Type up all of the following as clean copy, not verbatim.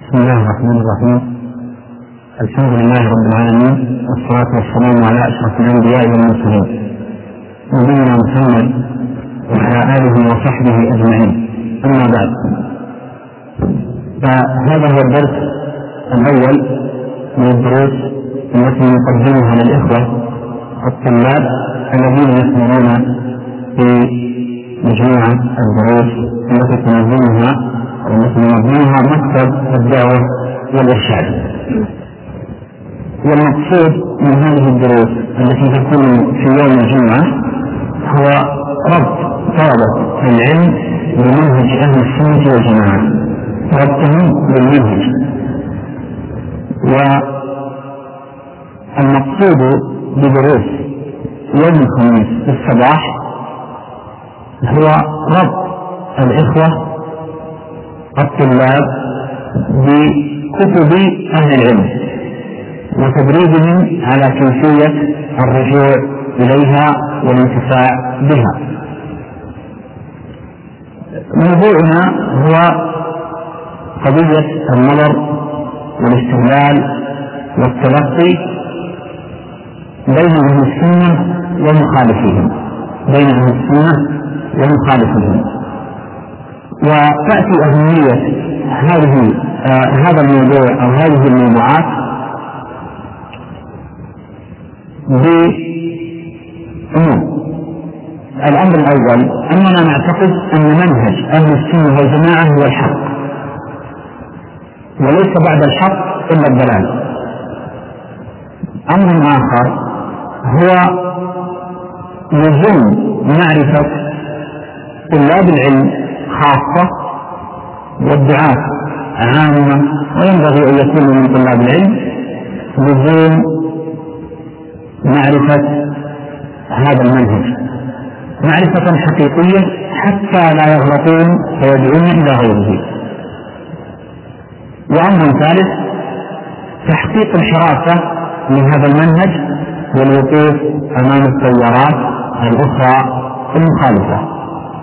بسم الله الرحمن الرحيم. الحمد لله رب العالمين، والصلاة والسلام على أشرف الأنبياء والمرسلين نبينا محمد وعلى آله وصحبه أجمعين. أما بعد، فهذا هو الدرس الأول من الدروس التي نقدمها للإخوة الطلاب الذين يسمعون في مجموعة الدروس التي تنظمها مكتب الدعوة والإرشاد. والمقصود من هذه الدروس التي تكون في يوم الجمعة هو ربط طلبة العلم بمنهج أهل السنة والجماعة، ربطهم بالمنهج. والمقصود بدروس يوم الخميس في الصباح هو ربط الإخوة الطلاب بكتب أهل العلم وتدريبهم على كيفية الرجوع إليها والانتفاع بها. موضوعنا هو قضية النظر والاستدلال والتلقي بين أهل السنة ومخالفيهم، وتأتي أهمية هذا الموضوع أو هذه الموضوعات بأمور. الأمر الأول أننا نعتقد أن منهج أهل السنة والجماعة هو الحق، وليس بعد الحق إلا الضلال. أمر آخر هو لزوم معرفة طلاب العلم خاصة والدعاة عامة، وينبغي أن يكون من طلاب العلم لزوم معرفة هذا المنهج معرفة حقيقية حتى لا يغلطون فيدعون إلى غيره. وأمر ثالث تحقيق الحراسة من هذا المنهج والوقوف أمام التيارات الأخرى المخالفة.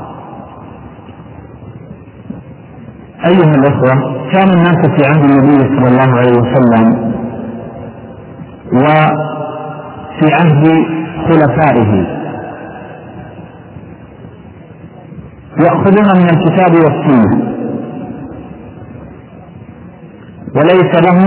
أيها الأخوة، كان الناس في عهد النبي صلى الله عليه وسلم وفي عهد خلفائه يأخذون من الكتاب والسنة، وليس لهم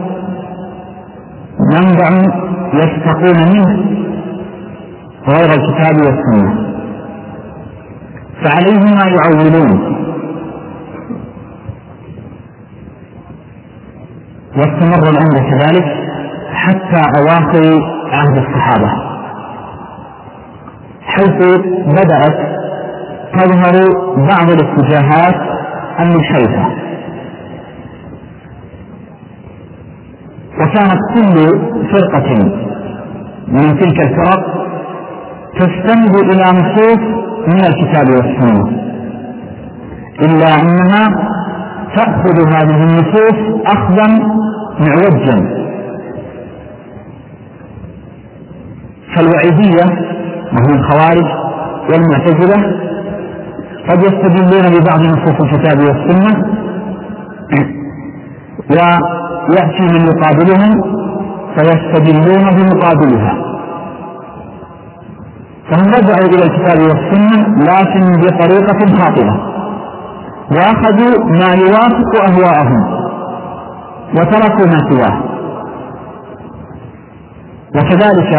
منبع يستقون منه غير الكتاب والسنة، فعليهم ما يعولون. واستمر الأمر كذلك حتى أواخر عهد الصحابة، حيث بدأت تظهر بعض الاتجاهات المنحرفة، وكانت كل فرقة من تلك الفرق تستند إلى نصوص من الكتاب والسنة، إلا أنها تأخذ هذه النصوص أخذا معوجا. فالوعيدية وهم الخوارج والمعتزلة قد يستدلون ببعض نصوص الكتاب والسنة، ويأتي من يقابلهم فيستدلون بمقابلها، فهم رجعوا إلى الكتاب والسنة لكن بطريقة خاطئة، وأخذوا ما يوافق أهواءهم وتركوا ما سواه. وكذلك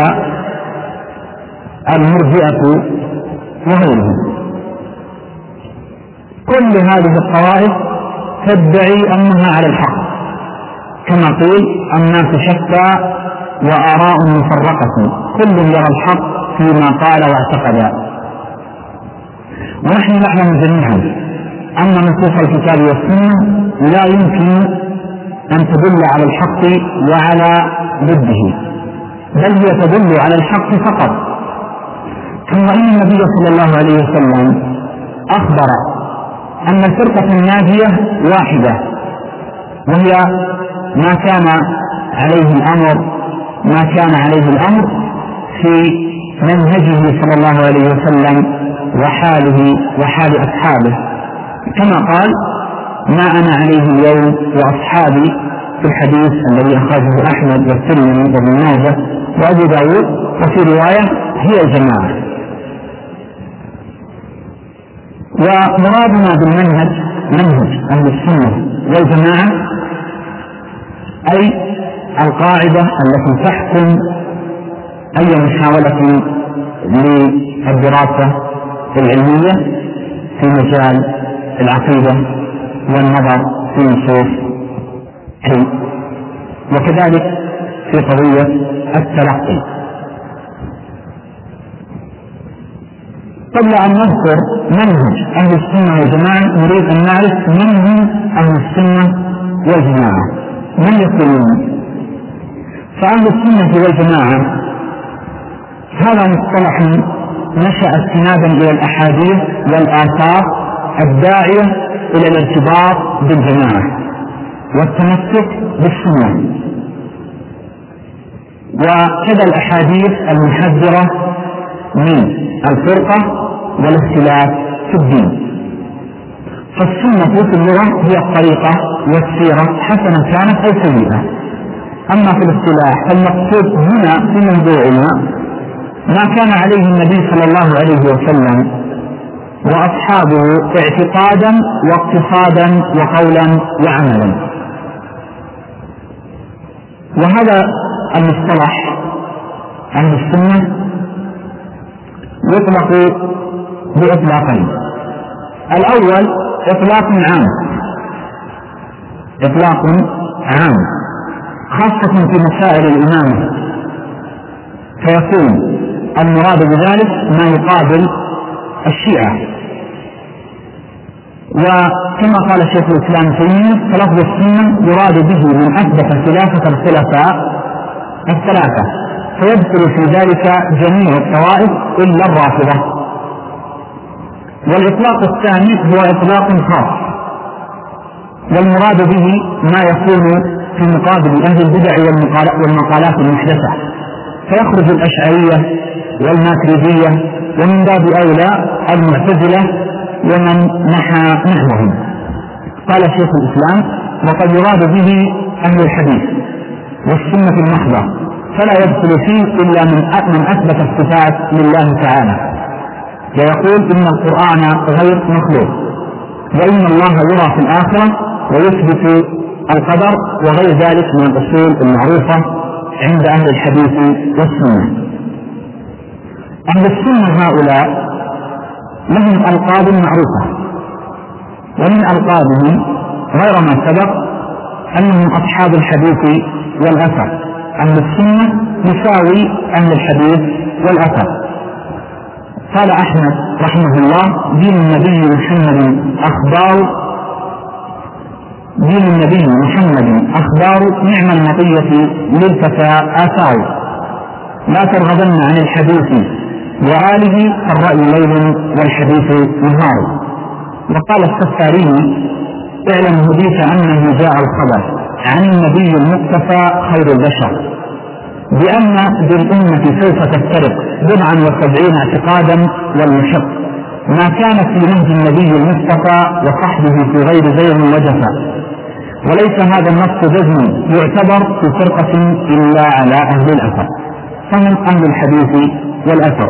المرجئة وغيرهم. كل هذه الطوائف تدعي أنها على الحق، كما قيل الناس شتى وآراء مفرقة كل يرى الحق فيما قال واعتقد. ونحن نعلم جميعا أن نصوص الكتاب والسنة لا يمكن أن تدل على الحق وعلى ضده، بل هي تدل على الحق فقط. ثم إن النبي صلى الله عليه وسلم أخبر أن الفرقة الناجية واحدة، وهي ما كان عليه الأمر في منهجه صلى الله عليه وسلم وحاله وحال أصحابه، كما قال: ما أنا عليه اليوم وأصحابي في الحديث الذي أخرجه أحمد والترمذي وابن ماجه وأبو داود، وفي رواية هي الجماعة. ومرادنا بالمنهج منهج أهل السنة والجماعة أي القاعدة التي تحكم أي محاولة للدراسة العلمية في مجال العقيدة والنظر في نصوص وكذلك في قضية التلقي. قبل أن نذكر منهج أهل السنة والجماعة نريد أن نعرف من هم أهل السنة والجماعة، من يكونون. فأهل السنة والجماعة هذا مصطلح نشأ استنادا إلى الأحاديث والآثار الداعية إلى الارتباط بالجماعة والتمسك بالسنة، وكذا الأحاديث المحذرة من الفرقة والاختلاف في الدين. فالسنة في اللغة هي الطريقة والسيرة حسنة كانت أو سيئة. أما في الاصطلاح فالمقصود هنا في موضوعنا ما كان عليه النبي صلى الله عليه وسلم وأصحابه اعتقادا واقتصادا وقولا وعملا. وهذا المصطلح أهل السنة يطلق بإطلاقين. الأول إطلاق عام خاصة في مسائل الإمامة، فيكون المراد بذلك ما يقابل الشيعة. وكما قال شيخ الإسلام تيمية فلفظ السنة يراد به من أثبت خلافة الخلفاء الثلاثة، فيدخل في ذلك جميع الطوائف إلا الرافضة. والإطلاق الثاني هو إطلاق خاص، والمراد به ما يكون في مقابل أهل البدع والمقالات المحدثة، فيخرج الأشعرية والماتريدية ومن باب أولى المعتزلة ومن نحى نحوهم. قال شيخ الإسلام وقد يراد به أهل الحديث والسنة المحضة، فلا يدخل فيه إلا من أثبت الصفات لله تعالى، ويقول إن القرآن غير مخلوق، وإن الله يرى في الآخرة، ويثبت القدر وغير ذلك من الأصول المعروفة عند أهل الحديث والسنة. أهل السنة هؤلاء لهم ألقاب معروفة، ومن ألقابهم غير ما سبق أنهم أصحاب الحديث والأثر. أهل السنة يساوي أهل الحديث والأثر. قال أحمد رحمه الله دين النبي محمد أخبار نعم المطية للفتى آثار، لا ترغبن عن الحديث وآله الرأي ليل والحديث نهار. وقال السفاري اعلم هديت أنه جاء الخبر عن النبي المصطفى خير البشر بأن بالأمة سوف تفترق 70 اعتقادا والمشق، ما كان في نهج النبي المصطفى وصحبه في غير زيغ وجفا، وليس هذا النص جزم يعتبر في فرقة إلا على أهل الأثر، فهم أهل الحديث والأثر.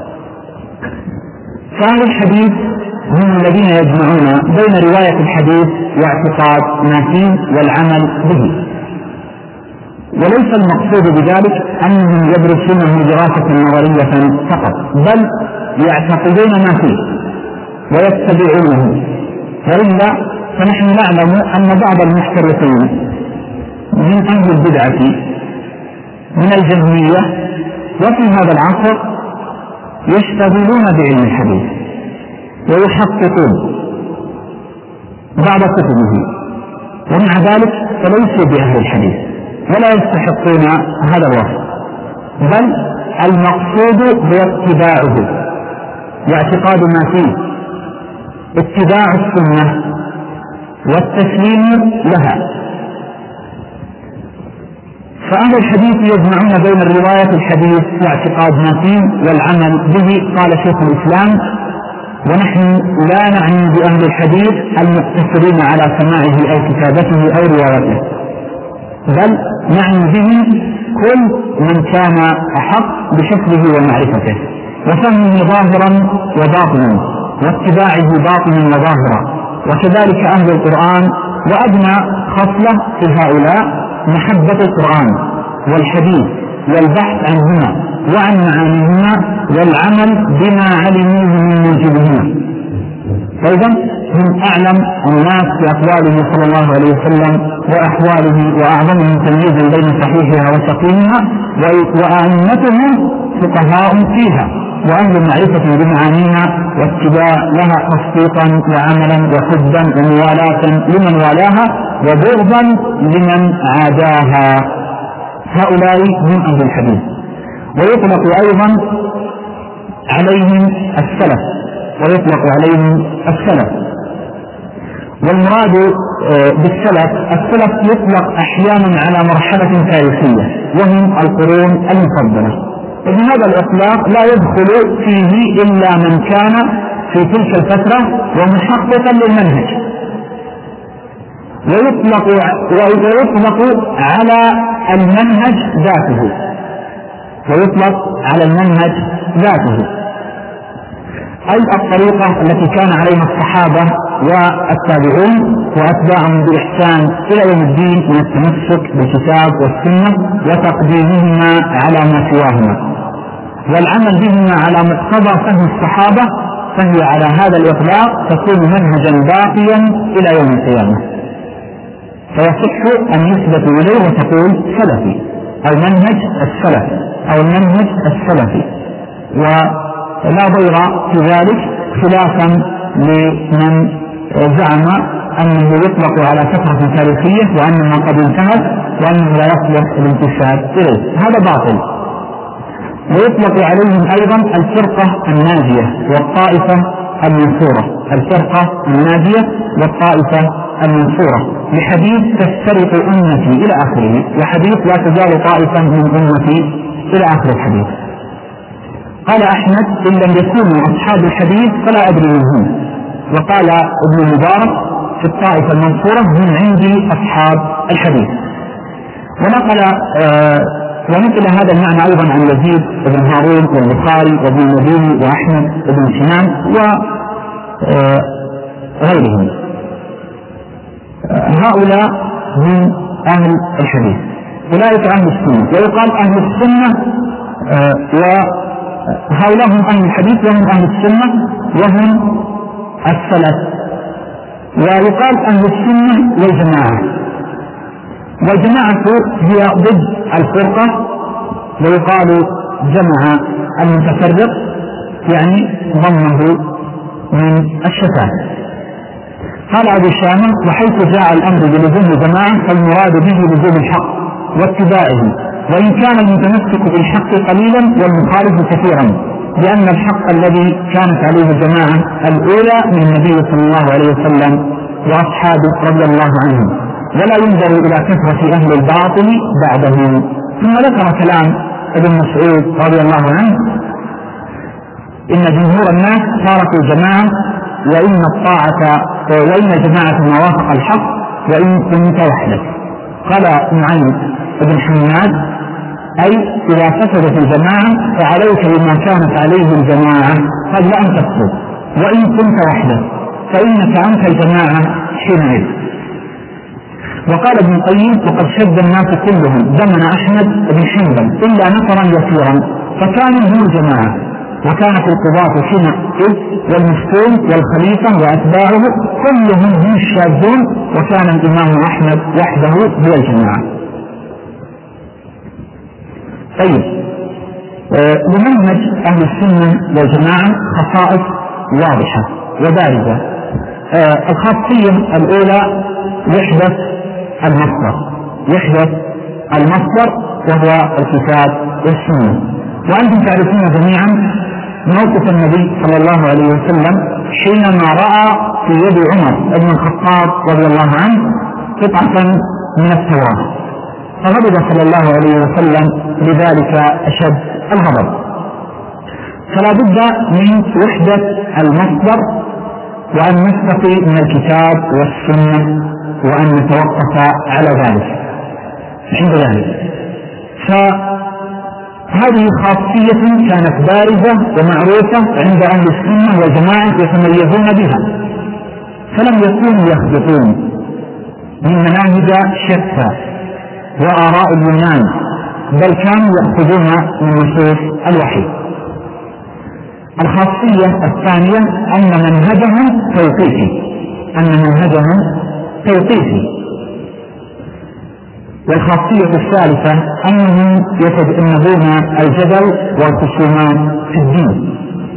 فأهل الحديث هم الذين يجمعون بين رواية الحديث واعتقاد ما فيه والعمل به، وليس المقصود بذلك أنهم يدرسونه دراسة نظرية فقط، بل يعتقدون ما فيه ويتبعونه. وإلا فنحن نعلم أن بعض المحترفين من أهل البدعة من الجهمية وفي هذا العصر يشتغلون بعلم الحديث ويحققون بعض كتبه، ومع ذلك فليسوا بأهل الحديث ولا يستحقون هذا الوصف، بل المقصود هو اتباعه واعتقاد ما فيه، اتباع السنة والتسليم لها. فأهل الحديث يجمعون بين الرواية الحديث واعتقاد ما فيه والعمل به. قال شيخ الإسلام ونحن لا نعني بأهل الحديث المقتصرين على سماعه أو كتابته أو روايته، بل نعني بهم كل من كان أحق بحفظه ومعرفته وفهمه ظاهرا وباطنا واتباعه باطنا وظاهرا. وكذلك أهل القرآن، وأدنى خصلة في هؤلاء محبة القرآن والحديث والبحث عنهما وعن معانيهما والعمل بما علموه من موجبهما. فإذا هم أعلم الناس بأقواله صلى الله عليه وسلم وأحواله وأعظمهم تمييزا بين صحيحها وسقيمها، وأئمتهم فقهاء فيها وأهل معرفة بمعانيها واتباع لها تصديقا وعملا وحبا وموالاة لمن والاها وبغضا لمن عاداها. هؤلاء هم أهل الحديث. ويطلق أيضا عليهم السلف والمراد السلف يطلق أحيانا على مرحلة تاريخية وهم القرون المفضلة. إذن هذا الإطلاق لا يدخل فيه إلا من كان في تلك الفترة ومحققا للمنهج، ويطلق على المنهج ذاته، أي الطريقة التي كان عليها الصحابة والتابعون وأتباعهم بإحسان إلى يوم الدين من التمسك بالكتاب والسنة وتقديمهما على ما سواهما والعمل بهما على مقتضى فهم الصحابة، فهي على هذا الإطلاق تكون منهجا باقيا إلى يوم القيامة، فيصح أن يثبت إليه وتقول سلفي أو منهج السلف أو المنهج السلفي، ولا ضير في ذلك خلافا لمن زعم أنه يطلق على فترة تاريخية وأنها قد انتهت وأنه لا يصلح الانتساب إليه، هذا باطل. ويطلق عليهم أيضا الفرقة الناجية والطائفة الناجية لحديث تفترق أمتي إلى آخره، وحديث لا تزال طائفة من أمتي إلى آخر الحديث. قال أحمد: إن لم يكونوا أصحاب الحديث فلا أدري من هم. وقال ابن المبارك في الطائفة المنصورة: هم عندي أصحاب الحديث. ونقل هذا المعنى أيضا عن يزيد بن هارون والبخاري وابن المديني وأحمد بن سنان وغيرهم. هؤلاء هم أهل الحديث، أولئك أهل السنة. ويقال أهل السنة وهؤلاء هم أهل الحديث وهم أهل السنة وهم السلف. ويقال أهل السنة والجماعة، والجماعة هي ضد الفرقة، ويقال جمع المتفرق يعني ضمه من الشتات. قال أبو شامة: وحيث جاء الأمر بلزوم الجماعة فالمراد به لزوم الحق واتباعه، وإن كان المتمسك بالحق قليلا والمخالف كثيرا، لأن الحق الذي كانت عليه الجماعة الأولى من النبي صلى الله عليه وسلم وأصحابه رضي الله عنهم، ولا ينظر إلى كثرة أهل الباطل بعدهم. ثم ذكر كلام ابن مسعود رضي الله عنه: إن جمهور الناس تاركوا الجماعة وإن جماعة ما وافق الحق وإن كنت وحدك. قال نعيم بن حماد: أي إذا فسدت الجماعة فعليك بما كانت عليه الجماعة قبل أن تفسد، وإن كنت وحدك فإنك أنت الجماعة حينئذ. وقال ابن القيم: وقد شد الناس كلهم زمن أحمد بن حنبل إلا نفرا يسيرا فكانوا هم الجماعة، وكانت القضاة حينئذ والمفتون والخليفة وأتباعه كلهم هم الشاذون، وكان الإمام أحمد وحده هو الجماعة. طيب، لمنهج أهل السنة والجماعة خصائص واضحة وبارزة. الخاصية الأولى يحدث المصدر وهو الكتاب والسنة. وأنتم تعرفون جميعا موقف النبي صلى الله عليه وسلم حينما رأى في يد عمر بن الخطاب رضي الله عنه قطعة من التوراة، فغضب صلى الله عليه وسلم لذلك أشد الغضب. فلا بد من وحدة المصدر، وأن نستقي من الكتاب والسنة، وأن نتوقف على ذلك عند ذلك. فهذه خاصية كانت بارزة ومعروفة عند أهل السنة والجماعة يتميزون بها، فلم يكونوا يخلطون من مناهج شتى وآراء اليونان، بل كانوا يأخذون من نصوص الوحي. الخاصية الثانية أن منهجهم توقيفي. والخاصية الثالثة أنهم يتجنبون الجدل والخصومات في الدين.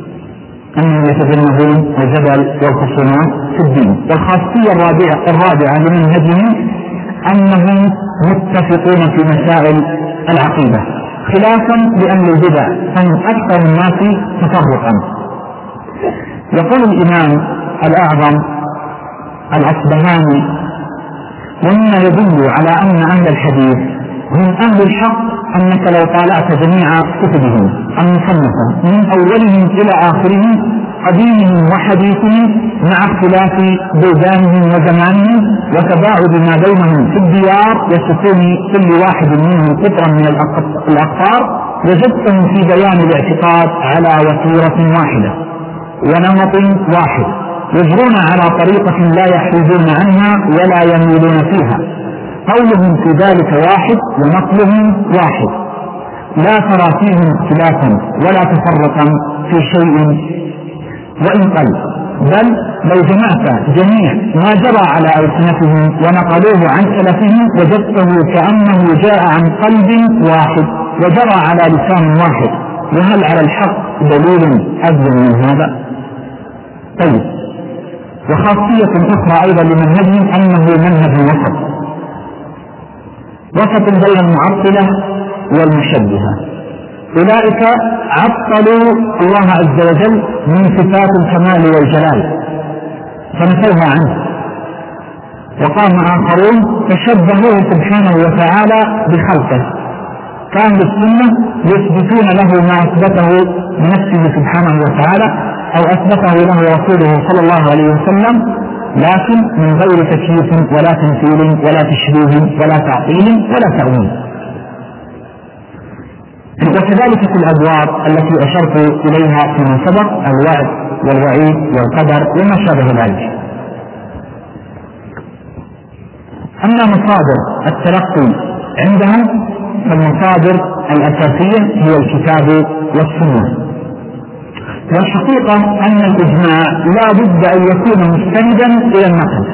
والخاصية الرابعة لمنهجهم أنهم متفقون في مسائل العقيدة، خلافا لأهل البدع فهم أكثر الناس تفرقا. يقول الإمام الأعظم الأصبهاني: ومما يدل على أن أهل الحديث هم أهل الحق أنك لو طالعت جميع كتبهم المصنفة من أولهم إلى آخرهم قديمهم وحديثهم مع اختلاف بلدانهم وزمانهم وتباعد ما بينهم في الديار وسكون كل واحد منهم قطرا من الأقطار، وجدتهم في بيان الاعتقاد على وتيرة واحدة ونمط واحد، يجرون على طريقة لا يحيدون عنها ولا يميلون فيها، قولهم في ذلك واحد ونقلهم واحد، لا ترى فيهم اختلافا ولا تفرقا في شيء وإن قل، بل لو جمعت جميع ما جرى على ألسنتهم ونقلوه عن سلفهم وجدته كأنه جاء عن قلب واحد وجرى على لسان واحد، وهل على الحق دليل أجل من هذا؟ طيب، وخاصية أخرى أيضا لمنهجهم أنه منهج وسط بين المعطلة والمشبهة. أولئك عطلوا الله عز وجل من صفات الكمال والجلال فنفوها عنه، وقام آخرون تشبهوه سبحانه وتعالى بخلقه، كأهل السنة يثبتون له ما أثبته لنفسه سبحانه وتعالى أو أثبته له رسوله صلى الله عليه وسلم، لكن من غير تكييف ولا تمثيل ولا تشبيه ولا تعطيل ولا تأويل. وكذلك في الأبواب التي أشرت إليها فيما سبق، الوعد والوعيد والقدر وما شابه ذلك. أما مصادر التلقي عندهم فالمصادر الأساسية هي الكتاب والسنة. والحقيقة أن الإجماع لا بد أن يكون مستندا إلى النقل،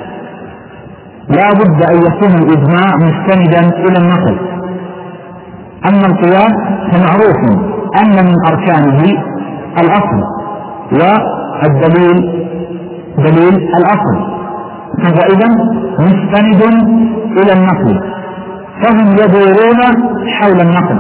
إلى النقل. أما القياس فمعروف أن من أركانه الأصل والدليل دليل الأصل، فإذا مستند إلى النقل، فهم يدورون حول النقل.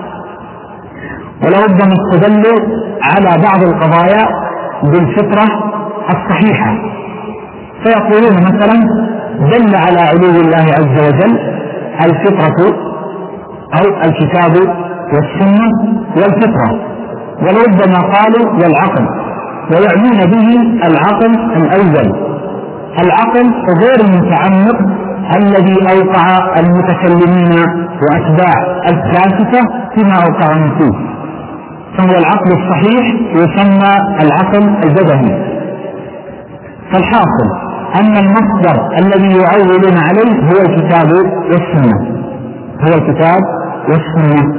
ولربما استدلوا على بعض القضايا بالفطرة الصحيحة، فيقولون مثلا دل على علو الله عز وجل الفطرة أو الكتاب والسنة والفطرة، ولربما قالوا والعقل، ويعنون به العقل الأول، العقل غير المتعمق الذي أوقع المتكلمين وأتباع الفلاسفة فيما أوقعهم فيه، فهو العقل الصحيح يسمى العقل البدني. فالحاصل أن المصدر الذي يعولون عليه هو الكتاب والسنة،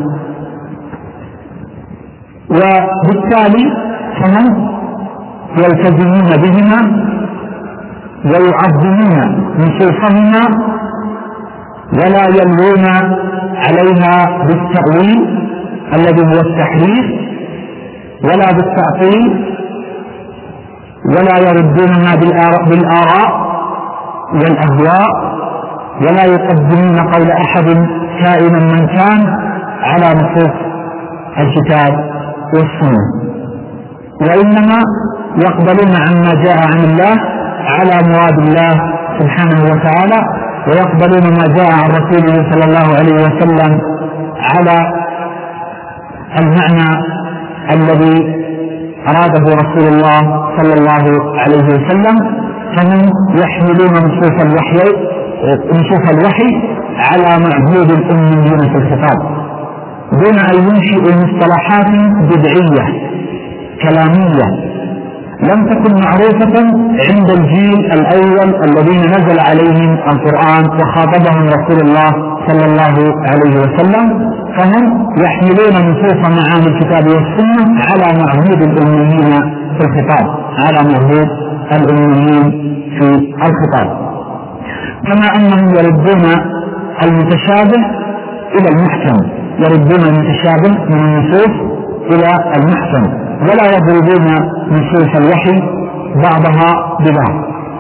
وبالتالي فهم يلتزمون بهما ويعظمون نصوصهما ولا يلوون عليها بالتأويل الذي هو التحريف ولا بالتعطيل، ولا يردونها بالآراء والأهواء، ولا يقدمون قول أحد كائنا من كان على نصوص الكتاب والسنة، وإنما يقبلون عما جاء عن الله على مراد الله سبحانه وتعالى، ويقبلون ما جاء عن رسوله صلى الله عليه وسلم على المعنى الذي أراده رسول الله صلى الله عليه وسلم، فهم يحملون نصوص الوحي على معهود الأميين في الخطاب، دون أن ينشئوا مصطلحات بدعية كلامية لم تكن معروفة عند الجيل الأول الذين نزل عليهم القرآن وخاطبهم رسول الله صلى الله عليه وسلم، فهم يحملون نصوص معاني الكتاب والسنة على معهود الأميين في الخطاب، على معهود الأميين في الخطاب، كما أنهم يردون المتشابه إلى المحكم، يردون المتشابه من النصوص إلى المحكم، ولا يضربون نصوص الوحي بعضها ببعض.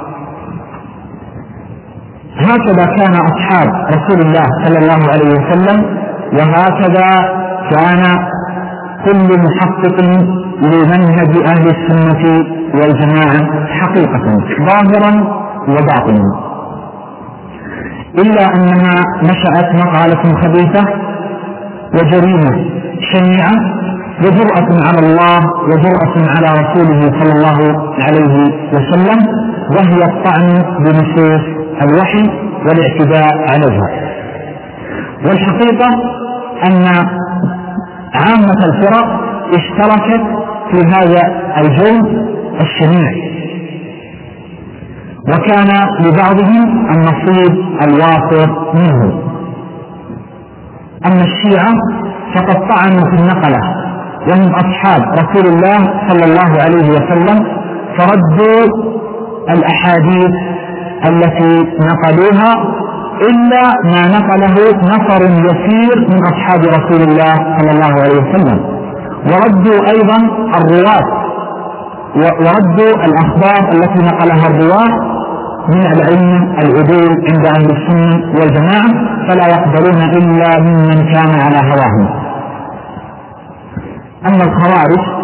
هكذا كان أصحاب رسول الله صلى الله عليه وسلم، وهكذا كان كل محقق لمنهج أهل السنة والجماعة حقيقة ظاهرا وباطنا، إلا أنها نشأت مقالة خبيثة وجريمة شنيعة وجرأة على الله وجرأة على رسوله صلى الله عليه وسلم، وهي الطعن بنصوص الوحي والاعتداء عليها. والحقيقة أن عامة الفرق اشتركت في هذا الجرم الشنيع، وكان لبعضهم النصيب الوافر منه. أما الشيعة فقد طعنوا في النقلة، وهم أصحاب رسول الله صلى الله عليه وسلم، فردوا الأحاديث التي نقلوها إلا ما نقله نفر يسير من أصحاب رسول الله صلى الله عليه وسلم، وردوا أيضا الرواة، وردوا الأخبار التي نقلها الرواة من العلم العدول عند أهل السنة والجماعة، فلا يقبلون إلا ممن كان على هواهم. أما الخوارج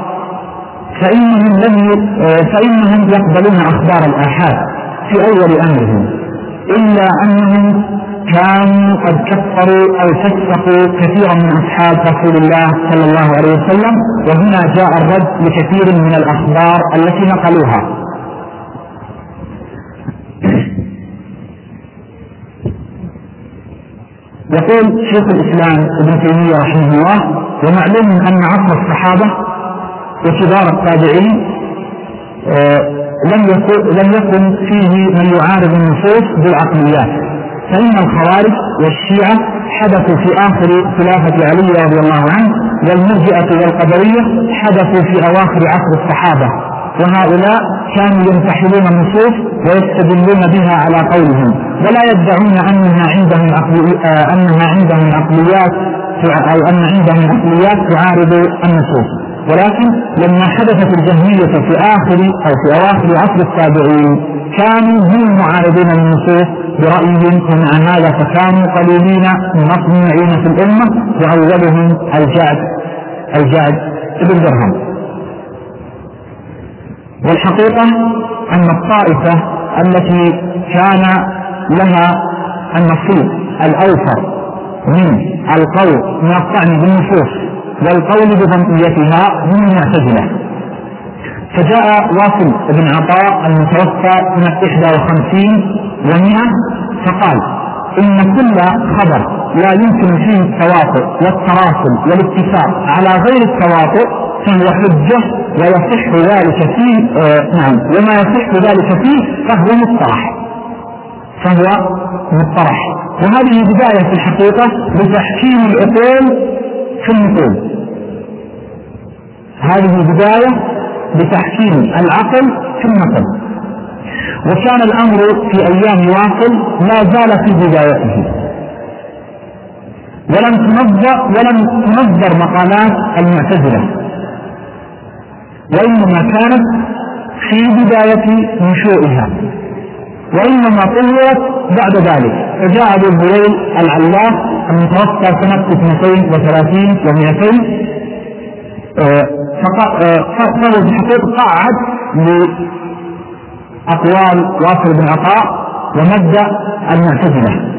فإنهم يقبلون أخبار الآحاد في أول أمرهم، إلا أنهم كانوا قد كفروا أو فسقوا كثيرا من أصحاب رسول الله صلى الله عليه وسلم، وهنا جاء الرد لكثير من الأخبار التي نقلوها. يقول شيخ الإسلام ابن تيمية رحمه الله: ومعلوم أن عصر الصحابة وكبار التابعين لم يكن فيه من يعارض النصوص بالعقليات، فإن الخوارج والشيعة حدثوا في آخر خلافة علي رضي الله عنه، والمرجئة والقدرية حدثوا في أواخر عصر الصحابة، وهؤلاء كانوا ينتحلون النصوص ويستدلون بها على قولهم، ولا يدعون أنها عندهم عقليات أو أن عندهم عقليات تعارض النصوص. ولكن لما حدثت الجهمية في أواخر عصر التابعين كانوا هم معارضين للنصوص برأيهم، ومع هذا فكانوا قليلين مطمئين في الأمة، وأولهم الجعد بن درهم. والحقيقة أن الطائفة التي كان لها النصيب الأوفر من القول من الطعن بالنصوص والقول بضمنيتها هم المعتزلة، فجاء واصل بن عطاء المتوفى سنة 51 و100 فقال: إن كل خبر لا يمكن فيه التواطؤ والتراصل والاتفاق على غير التواطؤ فهو حجة، ويصح ذلك فيه وما يصح ذلك فيه فهو مطرح. وهذه بداية في الحقيقة لتحكيم العقول في النقول، هذه بداية لتحكيم العقل في النقل. وكان الأمر في أيام واصل ما زال في بدايته، ولم تنظر مقالات المعتزلة، وإنما كانت في بداية نشوئها، وإنما طورت بعد ذلك. فجاء أبو الهويل العلاف المتوفى سنة 32 و200 فهو بحقيقة قاعد لأقوال واصل بن عطاء ومبدأ المعتزلة،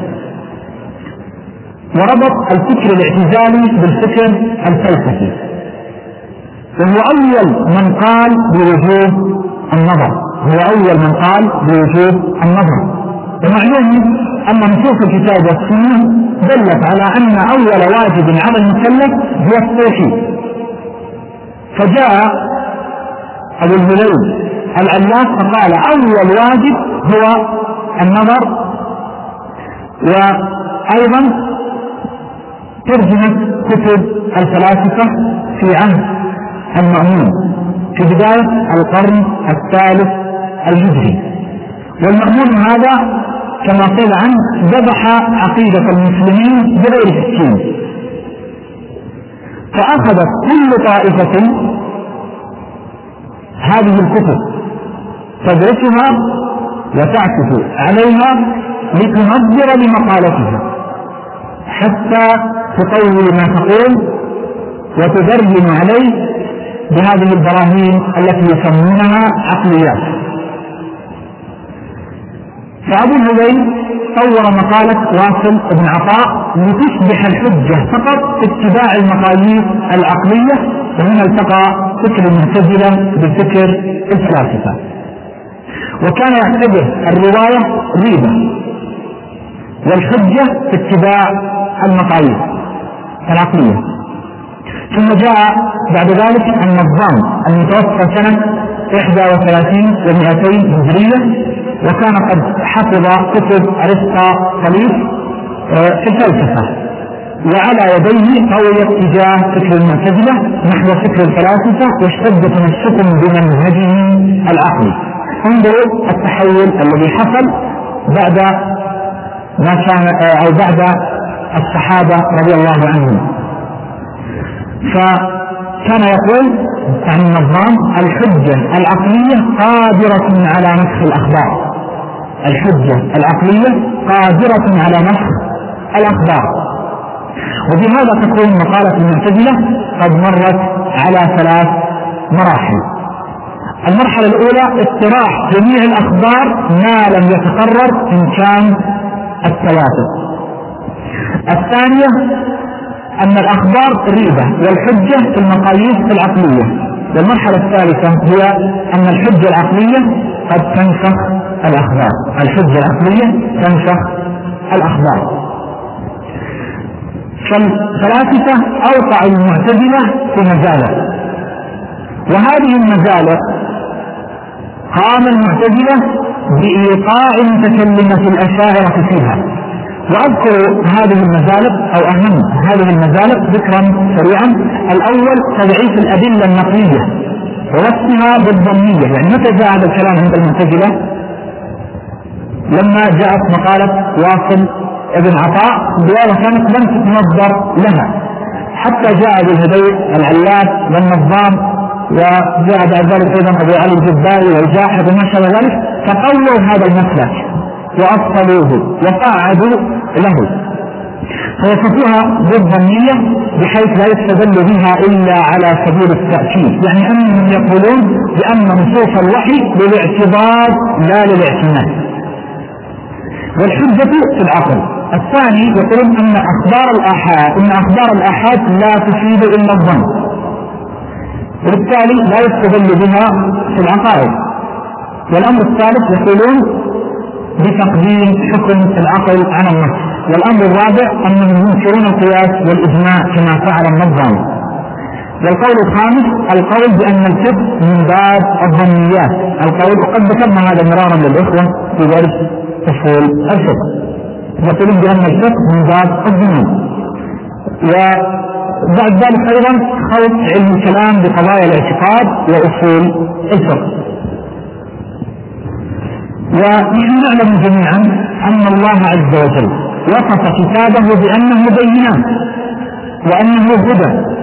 وربط الفكر الاعتزالي بالفكر الفلسفي، وهو أول من قال بوجوب النظر، هو أول من قال بوجوب النظر. ومعلوم أن نصوص الكتاب والسنة دلت على أن أول واجب على المكلف هو التوحيد. فجاء أبو الهليل العلاف فقال أول واجب هو النظر. وأيضا ترجمة كتب الفلاسفة في عهد المأمون في بداية القرن الثالث الهجري. والمأمون هذا كما قيل عنه ذبح عقيدة المسلمين بغير سكين، فأخذت كل طائفة هذه الكتب تدرسها وتعكف عليها لتنظر لمقالتها حتى تطول ما تقول وتدرجم عليه بهذه البراهين التي يسمونها عقليات. فأبو الهذيل طور مقالة واصل بن عطاء لتصبح الحجة فقط اتباع المقاييس العقلية، وهنا التقى فكر المعتزلة بفكر الفلاسفة، وكان يعتبر الرواية ريبة والحجة في اتباع المقاييس العقلية. ثم جاء بعد ذلك النظام المتوفى سنة 31 و200 هجرية، وكان قد حفظ كتب أرسطاطاليس في الفلسفة، وعلى يديه قوي اتجاه فكر المعتزلة نحو فكر الفلاسفة، واشتد تمسكهم بمنهجهم العقلي. انظروا التحول الذي حصل بعد ما كان أو بعد الصحابة رضي الله عنهم. فكان يقول عن النظام الحجة العقلية قادرة على نسخ الأخبار، الحجة العقلية قادرة على نسخ الأخبار. وبهذا تكون مقالة المعتزلة قد مرت على 3 مراحل. المرحلة الأولى اطراح جميع الأخبار ما لم يتقرر إن كان التواتر. الثانية أن الأخبار ريبة والحجة في المقاييس العقلية. والمرحلة الثالثة هي أن الحجة العقلية قد تنسخ الأخبار، الحجة العقلية تنسخ الأخبار. فالفلاسفة أوقعوا المعتزلة في مزالق، وهذه المزالق قام المعتزلة بإيقاع المتكلمة الأشاعرة فيها. وأذكر هذه المزالق أو أهم هذه المزالق ذكرا سريعا. الأول تضعيف الأدلة النقلية وربطها بالظنية. يعني متى جاء هذا الكلام عند المعتزلة؟ لما جاءت مقالة واصل ابن عطاء بوابة كانت لم تتنظر لها، حتى جاء ابو الهذيل العلاف والنظام، وجاء بعد ذلك أيضا أبو علي الجباري والجاحظ وما شابه ذلك، فقووا هذا المسلك وأصلوه وقاعدوا له، فوصفوها بالظنية بحيث لا يستدل بها إلا على سبيل التأكيد. يعني أنهم يقولون بأن نصوص الوحي للاعتبار لا للاعتماد، والحجة في العقل. الثاني يقولون أن أخبار الآحاد لا تفيد إلا الظن، وبالتالي لا يستدل بها في العقائد. والأمر الثالث يقولون بتقديم حكم العقل على النص. والأمر الرابع أنهم ينكرون القياس والإجماع كما فعل النظام. والقول الخامس القول بأن الفقه من باب الظنيات، القول وقد ذكرنا هذا مرارا للإخوة في درس أصول الفقه، يقولون بأن الفقه من باب الظنون. وبعد ذلك أيضا خوض علم الكلام بقضايا الاعتقاد وأصول الفقه. ونحن نعلم جميعا أن الله عز وجل وصف كتابه بأنه بينات وأنه هدى،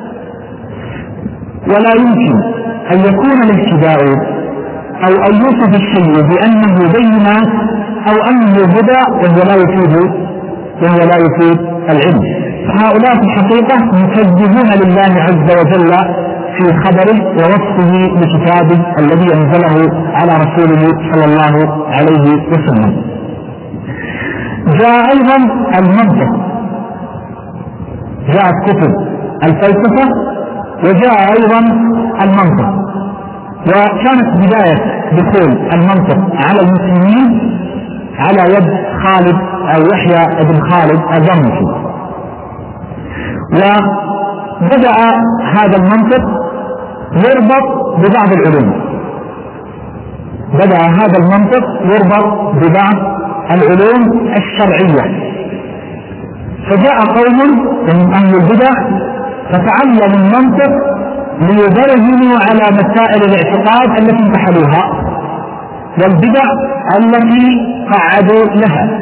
ولا يمكن أن يكون الابتداء أو أن يوصف الشيء بأنه بينات أو أنه هدى وهو لا يفيد العلم. فهؤلاء في الحقيقة مكذبون لله عز وجل في خبره ووصفه لكتابه الذي أنزله على رسوله صلى الله عليه وسلم. جاء أيضا المنطق، جاءت كتب الفلسفة وجاء أيضا المنطق، وكانت بداية دخول المنطق على المسلمين على يد خالد أو يحيى بن خالد الرمحي. وبدأ هذا المنطق يربط ببعض العلوم، بدأ هذا المنطق يربط ببعض العلوم الشرعية. فجاء قوم من أهل البدع فتعلموا المنطق ليبرهنوا على مسائل الاعتقاد التي انتحلوها والبدع التي قعدوا لها.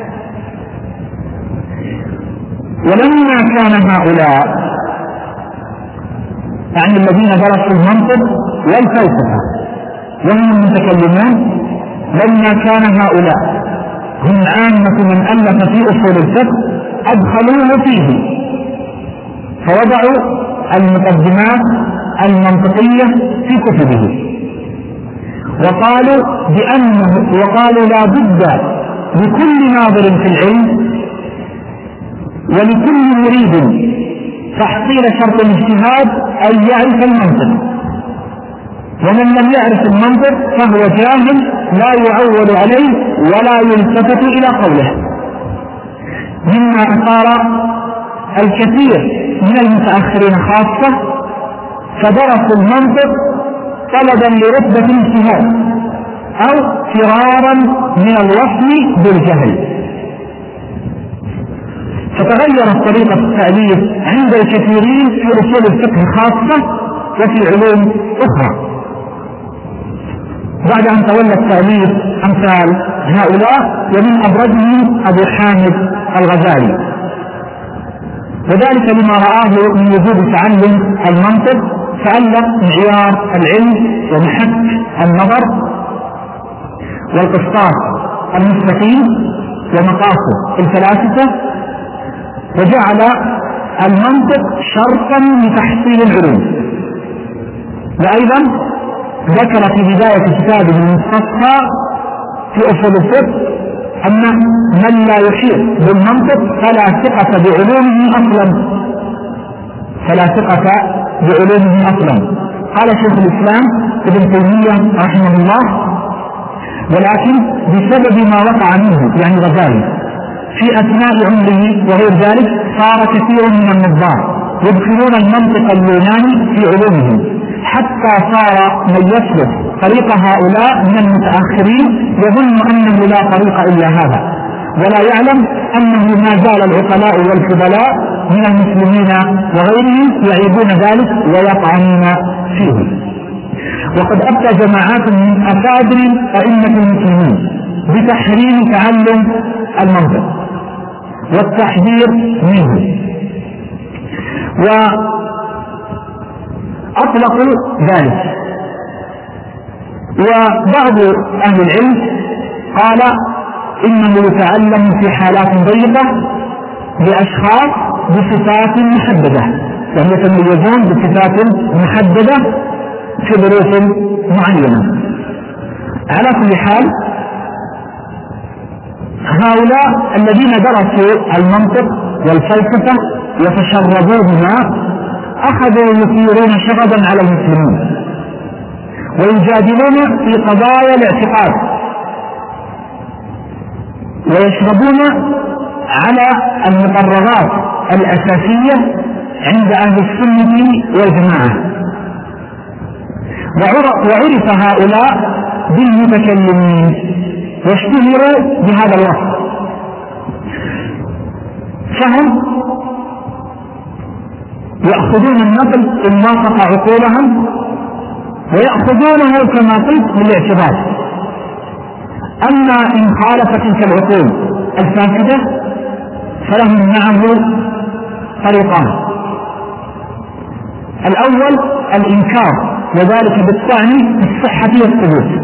ولما كان هؤلاء يعني الذين درسوا المنطق والفلسفة وهم المتكلمون، لما كان هؤلاء هم عامة من ألف في أصول الفقه أدخلوه فيه، فوضعوا المقدمات المنطقية في كتبه، وقالوا لا بد لكل ناظر في العلم ولكل مريد تحصيل شرط الاجتهاد أن يعرف المنطق، ومن لم يعرف المنطق فهو جاهل لا يعول عليه ولا يلتفت إلى قوله. مما أثار الكثير من المتأخرين خاصة فدرسوا المنطق طلبا لرتبة الاجتهاد أو فرارا من الوصم بالجهل، فتغيرت طريقة التأليف عند الكثيرين في أصول الفقه خاصة وفي علوم أخرى بعد أن تولى التأليف أمثال هؤلاء، ومن أبرزهم أبو حامد الغزالي، وذلك لما رآه من وجوب تعلم المنطق، فألف معيار العلم ومحك النظر والقسطاس المستقيم ومقاصد الفلاسفة، وجعل المنطق شرطا لتحصيل العلوم. وأيضا ذكر في بداية كتابه المستصفى في أصول الفقه أن من لا يحيط بالمنطق فلا ثقة بعلومه أصلا، فلا ثقة بعلومه أصلا. قال شيخ الإسلام ابن تيمية رحمه الله: ولكن بسبب ما وقع منه يعني غزالي في أثناء عمره وغير ذلك صار كثير من النظار يدخلون المنطق اليوناني في علومهم، حتى صار من يسلك طريق هؤلاء من المتأخرين يظن أنه لا طريق إلا هذا، ولا يعلم أنه ما زال العقلاء والفضلاء من المسلمين وغيرهم يعيبون ذلك ويطعنون فيه. وقد أبدى جماعات من أكابر أئمة المسلمين بتحريم تعلم المنطق والتحذير منه، وأطلقوا ذلك. وبعض أهل العلم قال إنه يتعلم في حالات ضيقة لأشخاص بصفات محددة، يعني يتميزون بصفات محددة في ظروف معينة. على كل حال هؤلاء الذين درسوا المنطق والفلسفة وتشربوهما أخذوا يثيرون شغبا على المسلمين ويجادلون في قضايا الاعتقاد ويشربون على المقررات الأساسية عند أهل السنة والجماعة. وعرف هؤلاء بالمتكلمين واشتهروا بهذا الوصف، فهم يأخذون النقل إن وافق عقولهم ويأخذونه كما قلت بالاعتبار. أما إن خالف تلك العقول الفاسدة فلهم معه طريقان: الأول الإنكار وذلك بالطعن في الصحة والثبوت،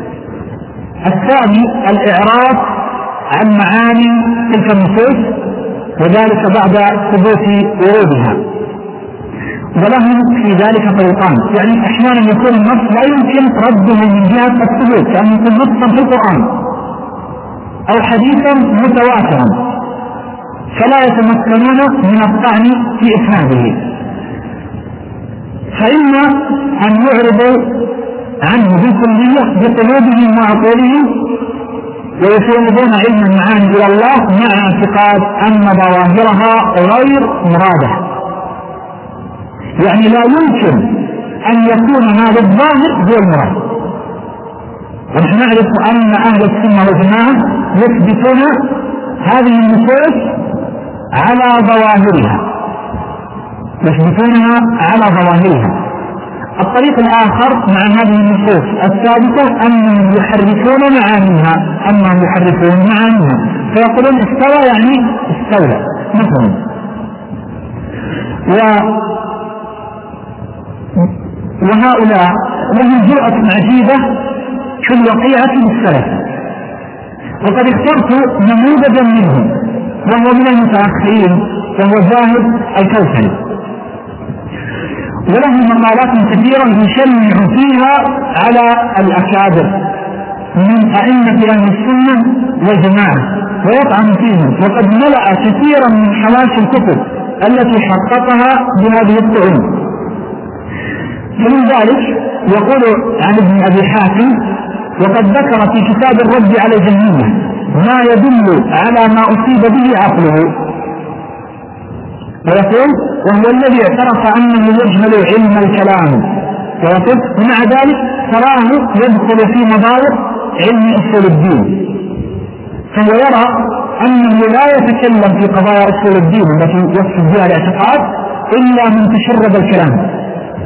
الثاني الإعراض عن معاني تلك النصوص وذلك بعد ثبوت ورودها. ولهم في ذلك طريقان، يعني أحيانا يكون النص لا يمكن رده من جهة الثبوت كأن يكون نصا في القرآن أو حديثا متواترا فلا يتمكنون من الطعن في إسناده. فإما أن يعرضوا عنه بالكلية بقلوبهم وعقولهم ويفوضون علم المعاني إلى الله مع اعتقاد أن ظواهرها غير مرادة. يعني لا يمكن أن يكون هذا الظاهر هو المراد. ونحن نعرف أن أهل السنة والجماعة يثبتون هذه النصوص على ظواهرها، يثبتونها على ظواهرها. الطريق الآخر مع هذه النصوص الثابتة أنهم يحرفون معانيها، فيقولون استوى يعني استولى مثلا. وهؤلاء لهم جرأة عجيبة في الوقيعة بالسلف، وقد اخترت نموذجا منهم وهو من المتأخرين وهو زاهد الكوثري، وله مقالات كثيرة يشنع فيها على الأكابر من أئمة أهل السنة والجماعة ويطعن فيهم، وقد ملأ كثيرا من حواشي الكتب التي حققها بهذه الطعون. ومن ذلك يقول عن ابن أبي حاتم: وقد ذكر في كتاب الرد على الجهمية ما يدل على ما أصيب به عقله، ويقول: وهو الذي اعترف أنه يجهل علم الكلام، ويقول: ومع ذلك تراه يدخل في مضايق علم أصول الدين، فهو يرى أنه لا يتكلم في قضايا أصول الدين التي يقصد بها الاعتقاد إلا من تشرب الكلام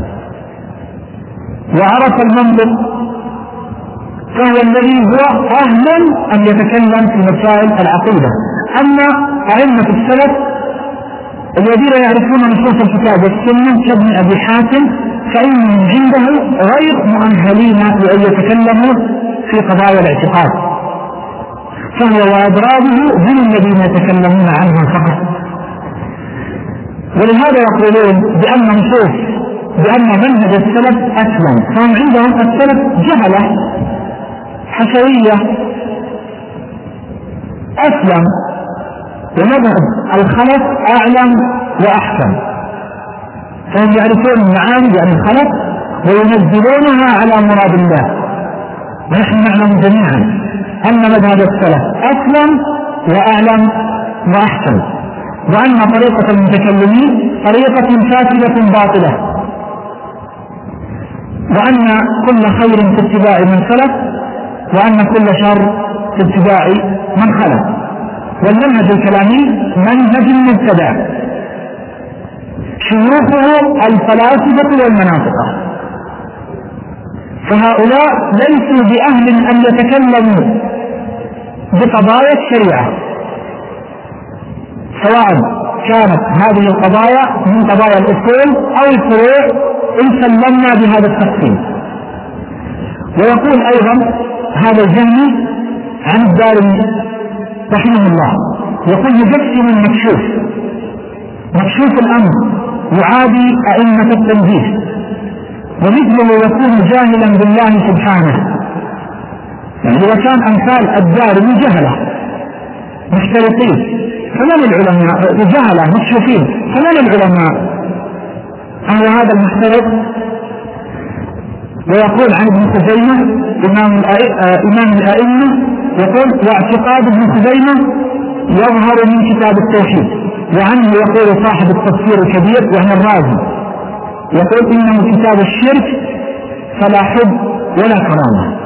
وعرف المنطق، فهو الذي هو أهل أن يتكلم في مسائل العقيدة. أما أئمة السلف الذين يعرفون نصوص الكتاب والسنة كابن أبي حاتم فإنهم عنده غير مؤهلين لأن يتكلموا في قضايا الاعتقاد، فهو وأضرابه هم الذين يتكلمون عنها فقط. ولهذا يقولون بأن منهج السلف أسلم، فهم عندهم السلف جهلة حشوية أسلم، ومذهب الخلف أعلم وأحكم، فهم يعرفون المعاني يعني الخلف وينزلونها على مراد الله. ونحن نعلم جميعا أن مذهب السلف أسلم وأعلم وأحكم، وأن طريقة المتكلمين طريقة فاسدة باطلة، وأن كل خير في اتباع من سلف، وأن كل شر في اتباع من خلف. والمنهج الكلامي منهج مبتدع شيوخه الفلاسفة والمناطق، فهؤلاء ليسوا بأهل أن يتكلموا بقضايا الشريعة، سواء كانت هذه القضايا من قضايا الأصول أو الفروع إن سلمنا بهذا التقسيم. ويقول أيضا هذا الجهمي عن الدارمي رحمه الله، يقول: مجسم مكشوف الأمر يعادي أئمة التنزيه، ومثله يكون جاهلا بالله سبحانه. يعني إذا كان أمثال الدارمي جهلة مختلطين فمن العلماء؟ جهلة مكشوفين، فمن العلماء؟ أهل هذا المختلط. ويقول عن ابن خزيمة إمام الأئمة، يقول: واعتقاد ابن خزيمة يظهر من كتاب التوحيد. وعنه يقول صاحب التفسير الكبير وهو الرازي، يقول: إنه كتاب الشرك فلا حب ولا كرامة.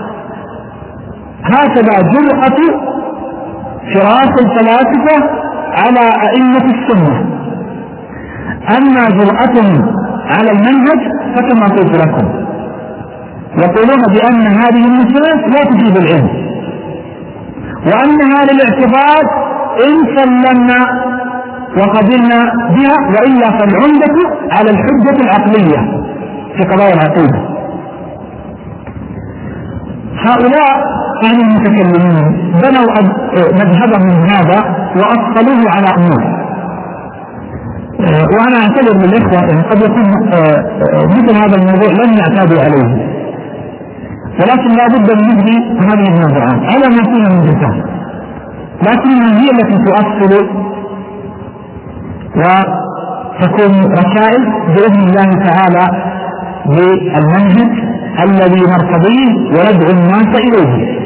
هكذا جرأة فراس الفلاسفة على أئمة السنة. أما جرأتهم على المنهج فكما قلت لكم، يقولون بأن هذه النصوص لا تجيب العلم، وأنها للاعتقاد إن سلمنا وقبلنا بها، وإلا فالعمدة على الحجة العقلية في قضايا العقيدة. هؤلاء أهل المتكلمين بنوا مذهبهم هذا وأصلوه على أمور، وأنا أعتذر للإخوة إن قد يكون مثل هذا الموضوع لم يعتادوا عليه، ولكن لا بد من نبني هذه الموضوعات على ما فيها من جزء، لكنها هي التي تؤصل وتكون رسائل بإذن الله تعالى بالمنهج الذي نرتضيه وندعو الناس إليه.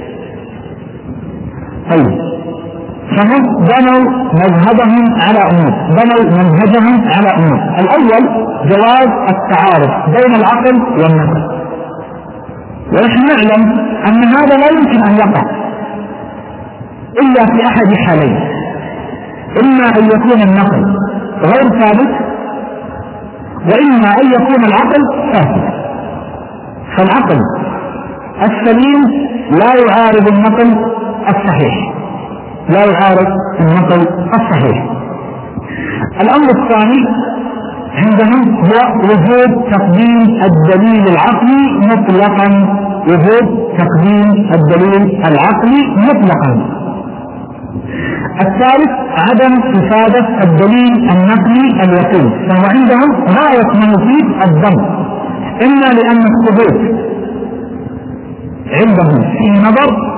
طيب، فهم بنوا مذهبهم على أمور، بنوا منهجهم على أمور. الأول جواز التعارض بين العقل والنقل، ونحن نعلم أن هذا لا يمكن أن يقع إلا في أحد حالين: إما أن يكون النقل غير ثابت، وإما أن يكون العقل فاسد. فالعقل السليم لا يعارض النقل الصحيح، لا يعارض النقل الصحيح. الأمر الثاني عندهم هو وجود تقديم الدليل العقلي مطلقا، وجود تقديم الدليل العقلي مطلقا. الثالث عدم إفادة الدليل النقلي اليقين، فهو عندهم غاية ما يفيد الظن، إما لأن الثبوت عندهم فيه نظر،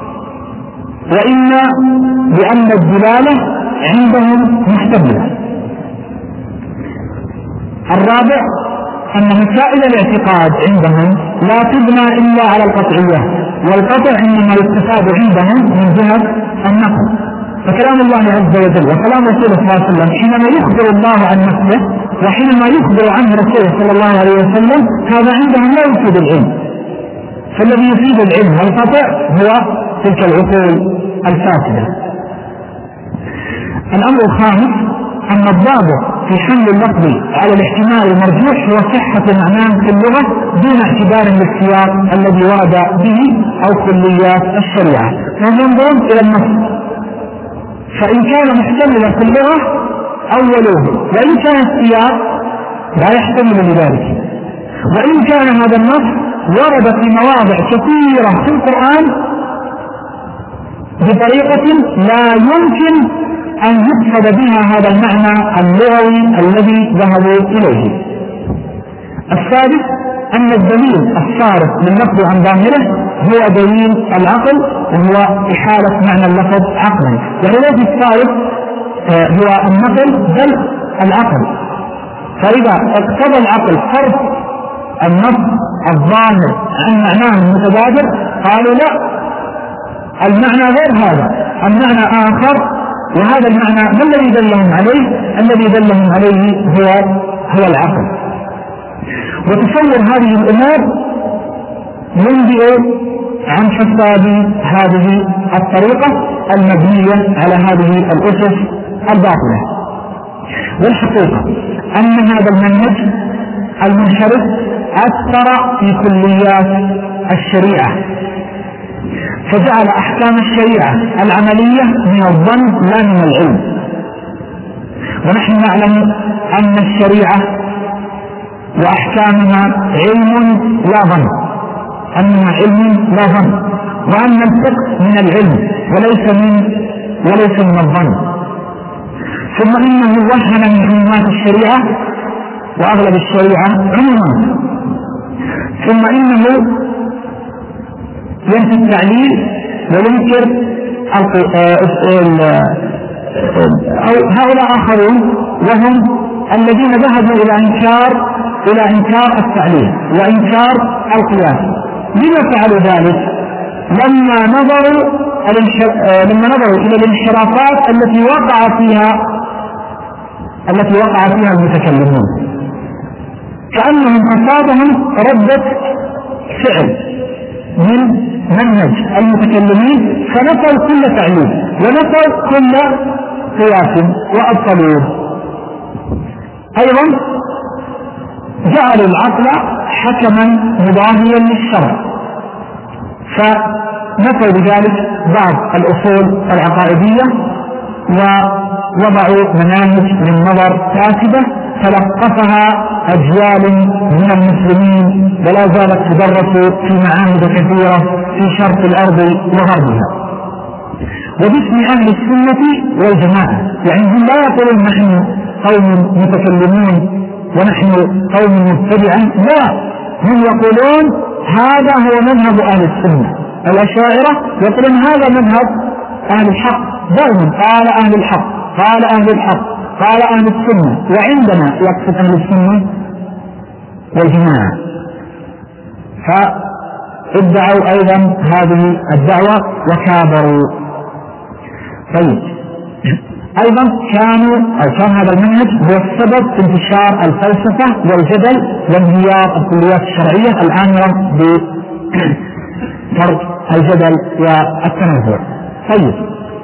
وإما لأن الدلالة عندهم محتملة. الرابع أن مسائل الاعتقاد عندهم لا تبنى إلا على القطعية، والقطع إنما يستفاد عندهم من جهة النقل. فكلام الله عز وجل وكلام رسوله صلى الله عليه وسلم حينما يخبر الله عن نفسه وحينما يخبر عنه رسوله صلى الله عليه وسلم، هذا عندهم لا يفيد العلم. فالذي يفيد العلم والقطع هو تلك العقول الفاسدة. الأمر الخامس أن الضابط في حمل اللفظ على الاحتمال المرجوح هو صحة معناه في اللغة دون اعتبار للسياق الذي ورد به أو كليات الشريعة، وهم ينظرون إلى النص، فإن كان محتملا في اللغة أولوه، وإن كان السياق لا يحتمل لذلك، وإن كان هذا النص ورد في مواضع كثيرة في القرآن بطريقة لا يمكن أن يقصد بها هذا المعنى اللغوي الذي ذهبوا إليه. الثالث أن الدليل الصارف من لفظ عن ظاهره هو دليل العقل، وهو إحالة معنى اللفظ عقلا، وليس الصارف هو النقل بل العقل. فإذا اقتضى العقل صرف النص الظاهر عن معناه المتبادر قالوا لا، المعنى غير هذا، المعنى آخر، وهذا المعنى ما الذي دلهم عليه؟ الذي دلهم عليه هو العقل. وتصور هذه الأمور ينبئ عن فساد هذه الطريقة المبنية على هذه الأسس الباطلة. والحقيقة أن هذا المنهج المنحرف أثر في كليات الشريعة، فجعل أحكام الشريعة العملية من الظن لا من العلم. ونحن نعلم أن الشريعة وأحكامها علم لا ظن، أنها علم لا ظن، وأن الفقه من العلم وليس من الظن. ثم إنه وهن من علومات الشريعة وأغلب الشريعة عموما، ثم إنه ينفي التعليل وينكر أو هؤلاء آخرون وهم الذين ذهبوا إلى إنكار التعليل وإنكار القياس. لما فعلوا ذلك؟ لما نظروا إلى الانحرافات التي وقع فيها المتكلمون، كأنهم أصابهم ردة فعل من منهج المتكلمين، فنفوا كل تعليل ونفوا كل قياس وأبطلوه. أيضا جعلوا العقل حكما مضاهيا للشرع، فنفوا بذلك بعض الأصول العقائدية ووضعوا مناهج من نظر فاسدة تلقفها أجيال من المسلمين ولا زالت تدرس في معاهد كثيرة في شرق الأرض وغربها. وباسم أهل السنة والجماعة، يعني هم لا يقولون نحن قوم متكلمون ونحن قوم مبتدعا، لا، هم يقولون هذا هو مذهب أهل السنة. الأشاعرة يقولون هذا مذهب أهل الحق، دائما قال أهل الحق، قال أهل الحق، قال أهل السنة. وعندنا يقصد أهل السنة والجماعة، فادعوا أيضا هذه الدعوة وكابروا. طيب أيضا كان هذا المنهج هو السبب في انتشار الفلسفة والجدل وانهيار الكليات الشرعية الآمرة بفرض الجدل والتنازع. طيب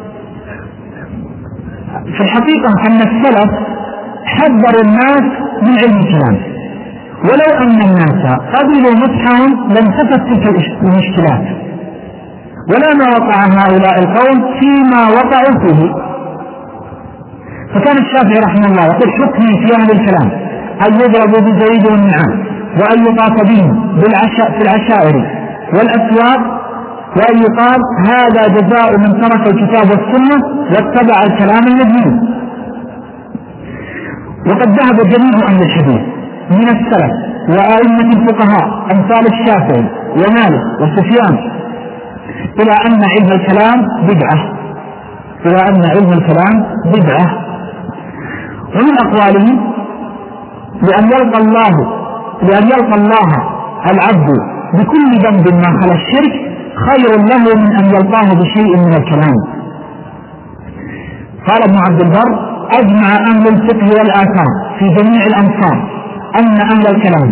في الحقيقة أن السلف حذروا الناس من علم الكلام، ولو أن الناس قبلوا نصحهم لانتفت تلك المشكلات، ولا ما وقع هؤلاء القوم فيما وقعوا فيه. فكان الشافعي رحمه الله يقول حكمي في أهل الكلام أن يضربوا بزيد والنعام، وأن يطاف بهم في العشائر والأسواق، وأن يقال هذا جزاء من ترك الكتاب والسنة واتبع الكلام المذموم. وقد ذهب جميع أهل الحديث من السلف وأئمة الفقهاء أمثال الشافعي ومالك وسفيان إلى أن علم الكلام بدعة، ومن أقوالهم لأن يلقى الله العبد بكل ذنب ما خلا الشرك خير له من أن يلقاه بشيء من الكلام. قال ابن عبد البر أجمع أهل الفقه والآثار في جميع الأمصار أن أهل الكلام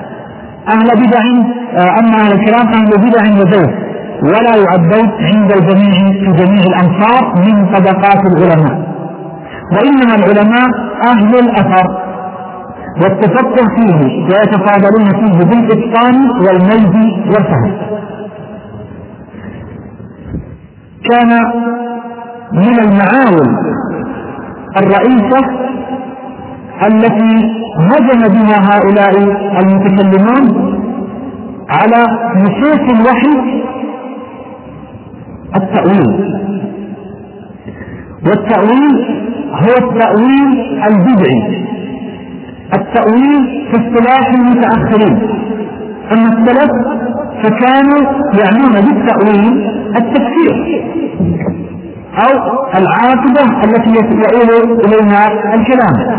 أهل بدع وزوج، ولا يعدون عند الجميع في جميع الأمصار من طبقات العلماء، وإنما العلماء أهل الأثر والتفقه فيه ويتفاضلون فيه بالإتقان والميل والفهم. كان من المعاول الرئيسة التي هجم بها هؤلاء المتكلمون على نصوص الوحي التأويل، والتأويل هو التأويل البدعي، التأويل في اصطلاح المتأخرين. أما السلف فكانوا يعنون بالتأويل التفسير أو العاقبة التي يؤول إليها الكلام،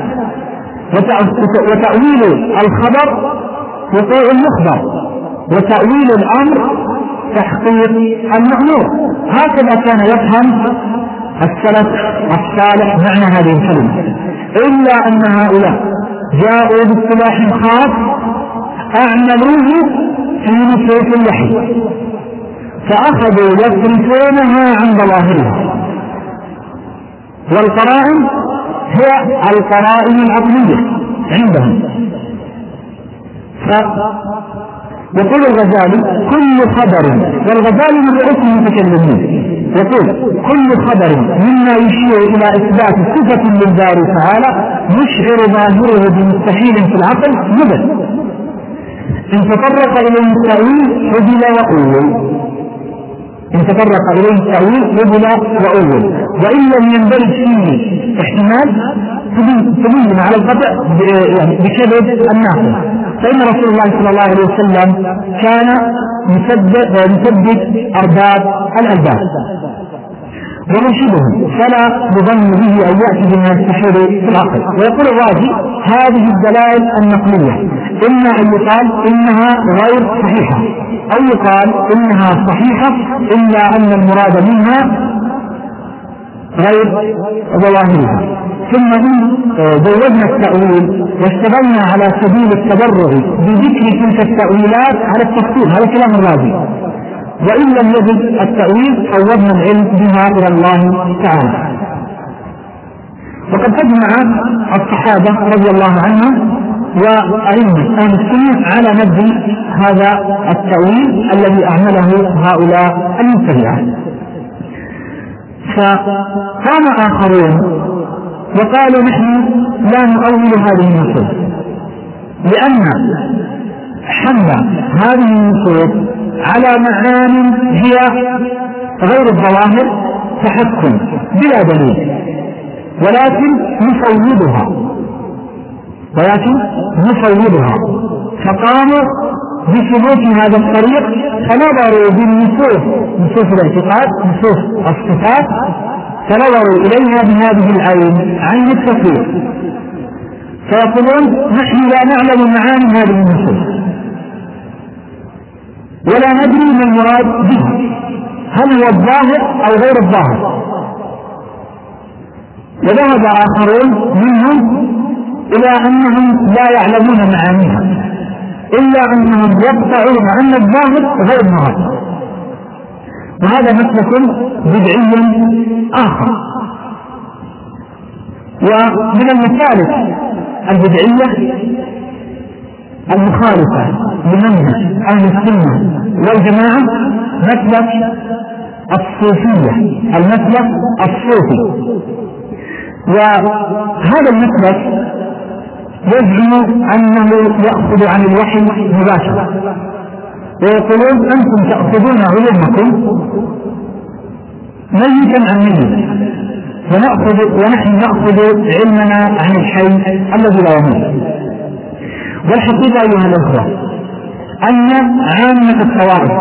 وتأويل الخبر وقوع المخبر، وتأويل الأمر تحقيق المأمور. هكذا كان يفهم السلف الصالح معنى هذه الكلمة، إلا أن هؤلاء جاءوا باصطلاح خاص أعملوه في نصوص الوحي، فأخذوا يصرفونها عن ظواهرها، والقرائن هي القرائن العقلية عندهم. يقول الغزالي كل خبر، والغزالي من رؤوس المتكلمين، يقول كل خبر مما يشير إلى إثبات صفة للباري تعالى يشعر ظاهره بمستحيل في العقل مبل، إن تطرق إليه التأويل قبل وأول، وإن لم يندرج فيه احتمال تبين على القطع بكذب الناقل. فإن رسول الله صلى الله عليه وسلم كان يثبت أرباب الألباب ومرشدهم، فلا يظن به أن يأتي بما يستحيل في العقل. ويقول الرازي هذه الدلائل النقلية إما أن يقال إنها غير صحيحة، أو يقال إنها صحيحة إلا أن المراد منها غير ظواهرها. ثم إن زودنا التأويل واشتغلنا على سبيل التبرع بذكر تلك التأويلات على التفصيل، هذا كلام الرازي، وإن لم يجد التأويل فوضنا العلم بها إلى الله تعالى. وقد أجمع الصحابة رضي الله عنهم وأئمة أهل السنة على نبذ هذا التأويل الذي أعمله هؤلاء المبتدعة. فقام آخرون وقالوا نحن لا نؤول هذه النصوص، لأن حمل هذه النصوص على معان هي غير الظواهر تحكم بلا دليل، ولكن نفوضها. فقاموا بثبوت هذا الطريق، فنظروا بالنصوص، نصوص الاعتقاد، نصوص الصفات، فنظروا إليها بهذه العين، عين التفويض، فيقولون نحن لا نعلم معاني هذه النصوص ولا ندري ما المراد به، هل هو الظاهر أو غير الظاهر. وذهب آخرون منهم إلى أنهم لا يعلمون معانيها إلا أنهم يقطعون أن الظاهر غير المراد، وهذا مسلك بدعي آخر. ومن المسالك البدعية المخالفة لمنهج أهل السنة والجماعة مسلك الصوفية، المسلك الصوفي. وهذا المسلك يزعم أنه يأخذ عن الوحي مباشرة، ويقولون أنتم تأخذون علومكم ميتا عن ميت، ونحن نأخذ علمنا عن الحي الذي لا يموت. والحقيقة أيها الأخوة أن عامة الطوائف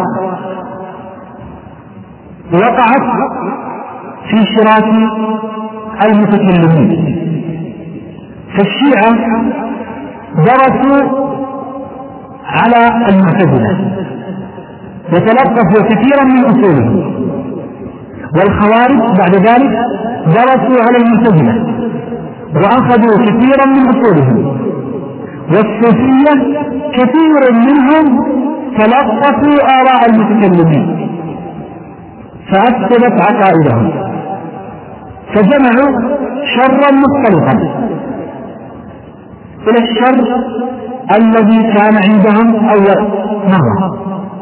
وقعت في شراك المتكلمين. فالشيعة درسوا على المعتزلة وتلقفوا كثيرا من أصولهم، والخوارج بعد ذلك درسوا على المعتزلة وأخذوا كثيرا من أصولهم، والصوفية كثير منهم تلقفوا آراء المتكلمين فأفسدت عقائدهم، فجمعوا شرا مختلفا إلى الشر الذي كان عندهم أول مرة.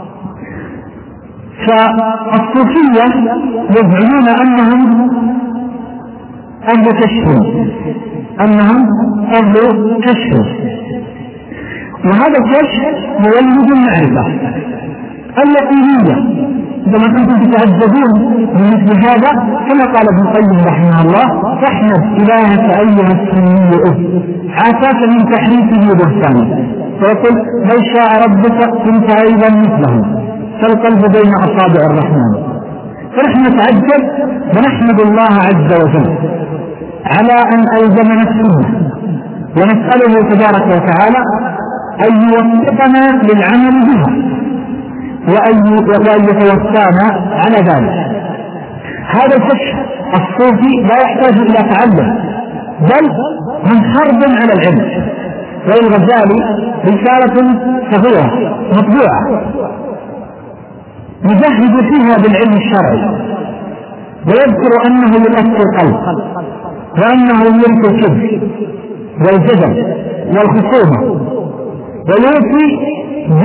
فالصوفية يزعمون أنهم أهل كشف، وهذا الكشف مولد المعرفة اليقينية. عندما كنتم تتعجبون من مثل هذا كما قال ابن القيم رحمه الله: فاحمد إلهك أيها السني عافاك من تحريفه وبهتانه، فيقول: لو شاء ربك كنت أيضا مثله، فالقلب بين أصابع الرحمن. فنحن نتعجب ونحمد الله عز وجل على أن ألزمنا السنة، ونسأله تبارك وتعالى أن يوفقنا للعمل بها وأن يتوفانا على ذلك. هذا الكشف الصوفي لا يحتاج إلى تعلم، بل من حرب على العلم. والغزالي رسالة صغيرة مطبوعة يجهز فيها بالعلم الشرعي، ويذكر أنه يؤثر القلب، وأنه يملك الكذب والجدل والخصومة، ويوصي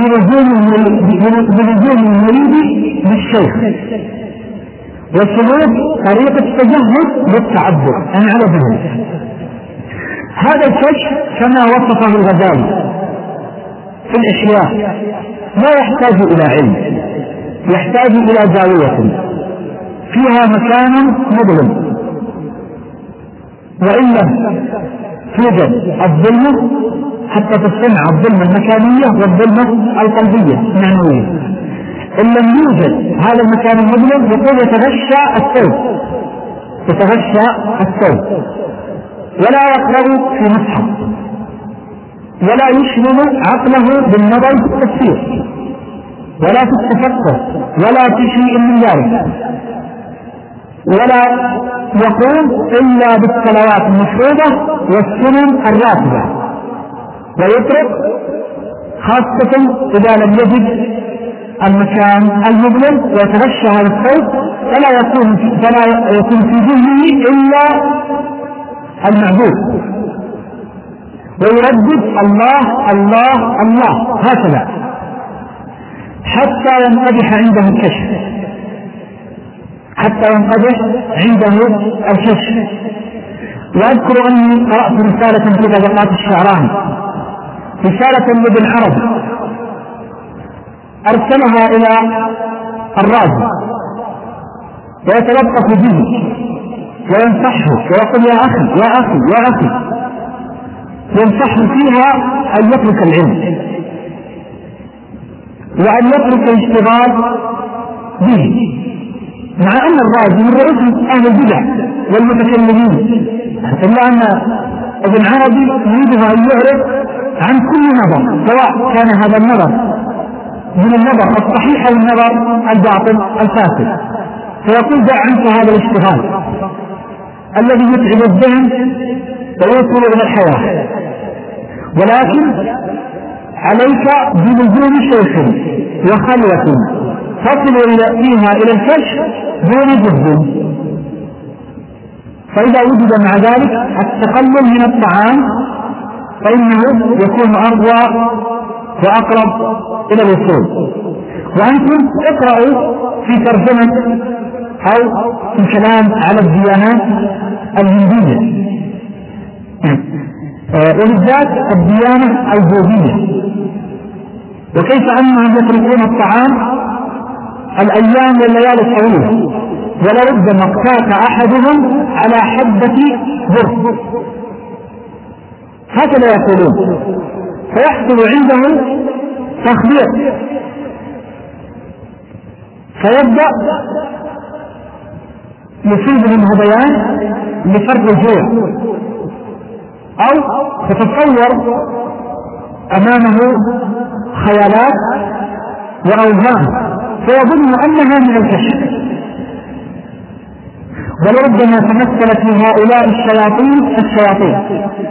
بلزوم المريد للشيخ وسلوك طريقة التجهز للتعبد على ذلك. هذا الكشف كما وصفه الغزالي في الإحياء لا يحتاج إلى علم، يحتاج إلى زاوية فيها مكان مظلم، وإن لم توجد الظلمة حتى تجتمع الظلمة المكانية والظلمة القلبية المعنوية. إن لم يوجد هذا المكان المظلم يقول يتغشى الثوب ولا يقرأ في مصحف، ولا يشغل عقله بالنظر في التفسير ولا في التفكر ولا في شيء من ذلك، ولا يقوم إلا بالصلوات المفروضة والسنن الراتبة، ويترك خاصة إذا لم يجد المكان المظلم ويتغشى هذا الصوت فلا يكون في ذهنه إلا المعبود، ويردد الله الله الله هكذا حتى ينقدح عنده الكشف. وأذكر أني قرأت رسالة في طبقات الشعراني، رسالة لابن عربي أرسلها إلى الرازي ويتلطف به وينصحه ويقول: يا أخي ينصحه فيها أن يترك العلم وأن يترك الاشتغال به، مع أن الرازي من رؤوس أهل البدع والمتكلمين، إلا أن ابن عربي يريد أن يعرف عن كل نظر، سواء كان هذا النظر من النظر الصحيح أو النظر الباطل الفاسد، فيقول دع عنك هذا الاشتغال الذي يتعب الذهن ويوصل إلى الحياة، ولكن عليك بلزوم شيخ وخلوة تصل فيها إلى الكشف دون جهد. فإذا وجد مع ذلك التقلل من الطعام فإنه يكون أرضى وأقرب إلى الوصول. وأنتم اقرأوا في ترجمة أو في كلام على الديانات الهندية، وبالذات الديانة البوذية، وكيف أنهم يتركون الطعام الأيام والليالي الطويلة، ولربما اقتات أحدهم على حبة بر، هكذا يقولون، فيحصل عنده تخليط، فيبدأ يصيب الهذيان لفرق الجوع، أو تتصور أمامه خيالات وأوهام فيظن أنها من الكشف، ولربما تمثلت من هؤلاء الشياطين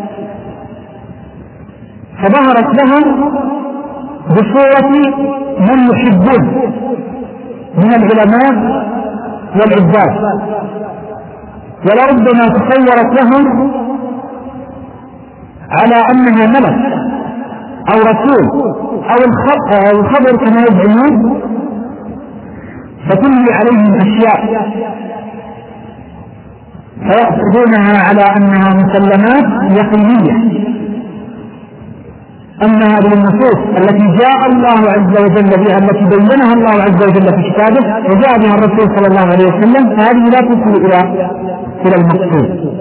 فظهرت لهم بصورة من يحبون من العلماء والعباد، ولربما تصورت لهم على أنها ملك أو رسول أو الخبر كما يزعمون، فتملي عليهم أشياء فيأخذونها على أنها مسلمات يقينية، أن هذه النصوص التي جاء الله عز وجل بها، التي بينها الله عز وجل في كتابه وجاء بها الرسول صلى الله عليه وسلم، فهذه لا تصل إلى المقصود.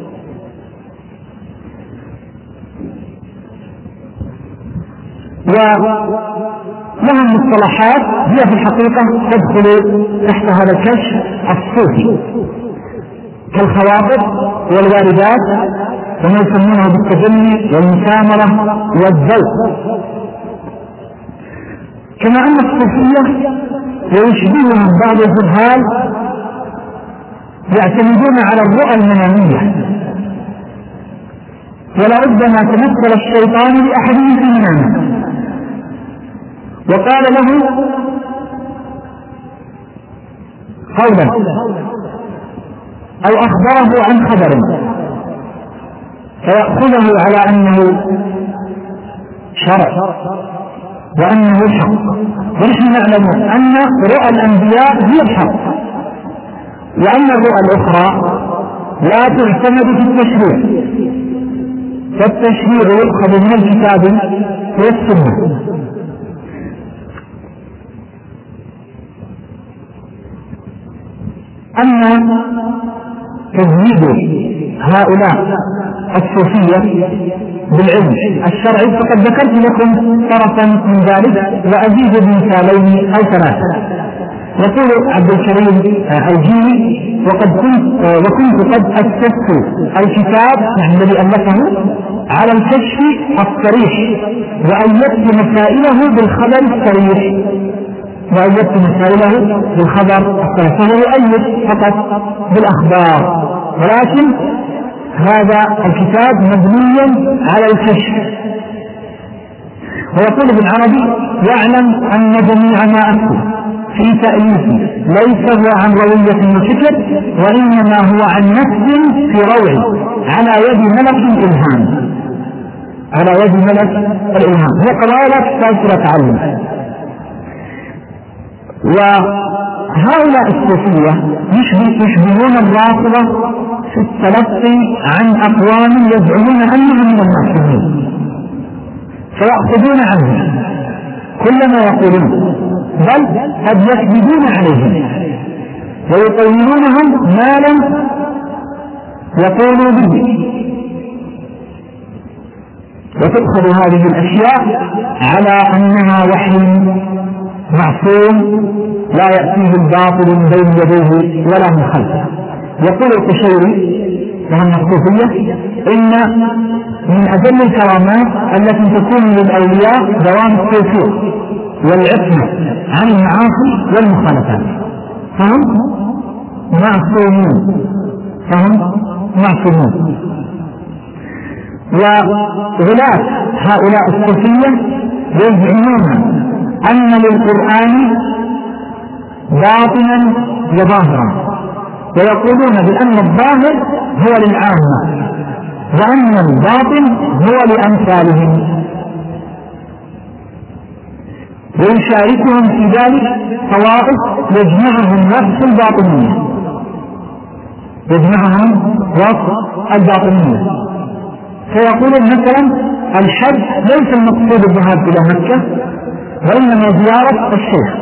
ولهم مصطلحات هي في الحقيقة تدخل تحت هذا الكشف الصوفي، كالخواطر والواردات، وما يسمونه بالتجلي والمسامرة والذوق. كما أن الصوفية ويشبههم بعض الجهال يعتمدون على الرؤى المنامية، ولربما تمثل الشيطان لأحدهم في منامه وقال له قولا أو أخبره عن خبر فيأخذه على أنه شرع وأنه حق. ونحن نعلم أن رؤى الأنبياء هي الحق، وأن الرؤى الأخرى لا تعتمد في التشريع، فالتشريع يؤخذ من الكتاب والسنة. أما تزويد هؤلاء الصوفية بالعلم الشرعي فقد ذكرت لكم طرفا من ذلك وأزيد بمثالين أو ثلاثة. يقول عبد الكريم الجيني وكنت قد أسست الكتاب الذي ألفه على الكشف الصريح وأيدت مسائله بالخبر الصريح، فهو يؤيد فقط بالأخبار، ولكن هذا الكتاب مبني على الكشف. ويقول ابن عربي يعلم أن جميع ما أكتب في تأليفه ليس هو عن روية وفكر، وإنما هو عن نفس في روعي على يد ملك الإلهام، هو قرارة تأثير تعلم. وهؤلاء الصوفية يشبهون الرافضة في التلقي عن أقوام يزعمون أنهم من المعصومين، فيأخذون عنهم كل ما يقولون، بل قد يكذبون عليهم ويقولونهم ما لم يقولوا به، وتدخل هذه الأشياء على أنها وحي معصوم لا يأتيه الباطل من بين يديه ولا من خلفه. يقول القشيري وهم الصوفية إن من أجل الكرامات التي تكون للأولياء دوام التوفيق والعصمة عن المعاصي والمخالفات، فهم معصومون، وغلاة هؤلاء الصوفية يزعمون أن للقرآن باطنا وظاهرا، ويقولون بأن الظاهر هو للعامة وأن الباطن هو لأمثالهم، ويشاركهم في ذلك طوائف يجمعهم وصف الباطنية، فيقولون مثلا الحج ليس المقصود الذهاب إلى مكة وإنما زيارة الشيخ،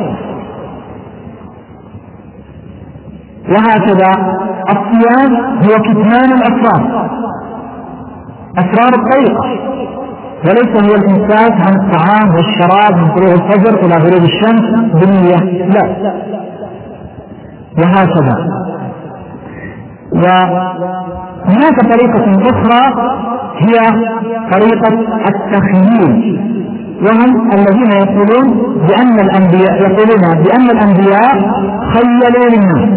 وهكذا الصيام هو كتمان أسرار الطريقة، وليس هو الإمساك عن الطعام والشراب من طلوع الفجر إلى غروب الشمس بالنية، لا، وهكذا. وهناك طريقة أخرى هي طريقة التخييل، وهم الذين يقولون بأن الأنبياء خيلوا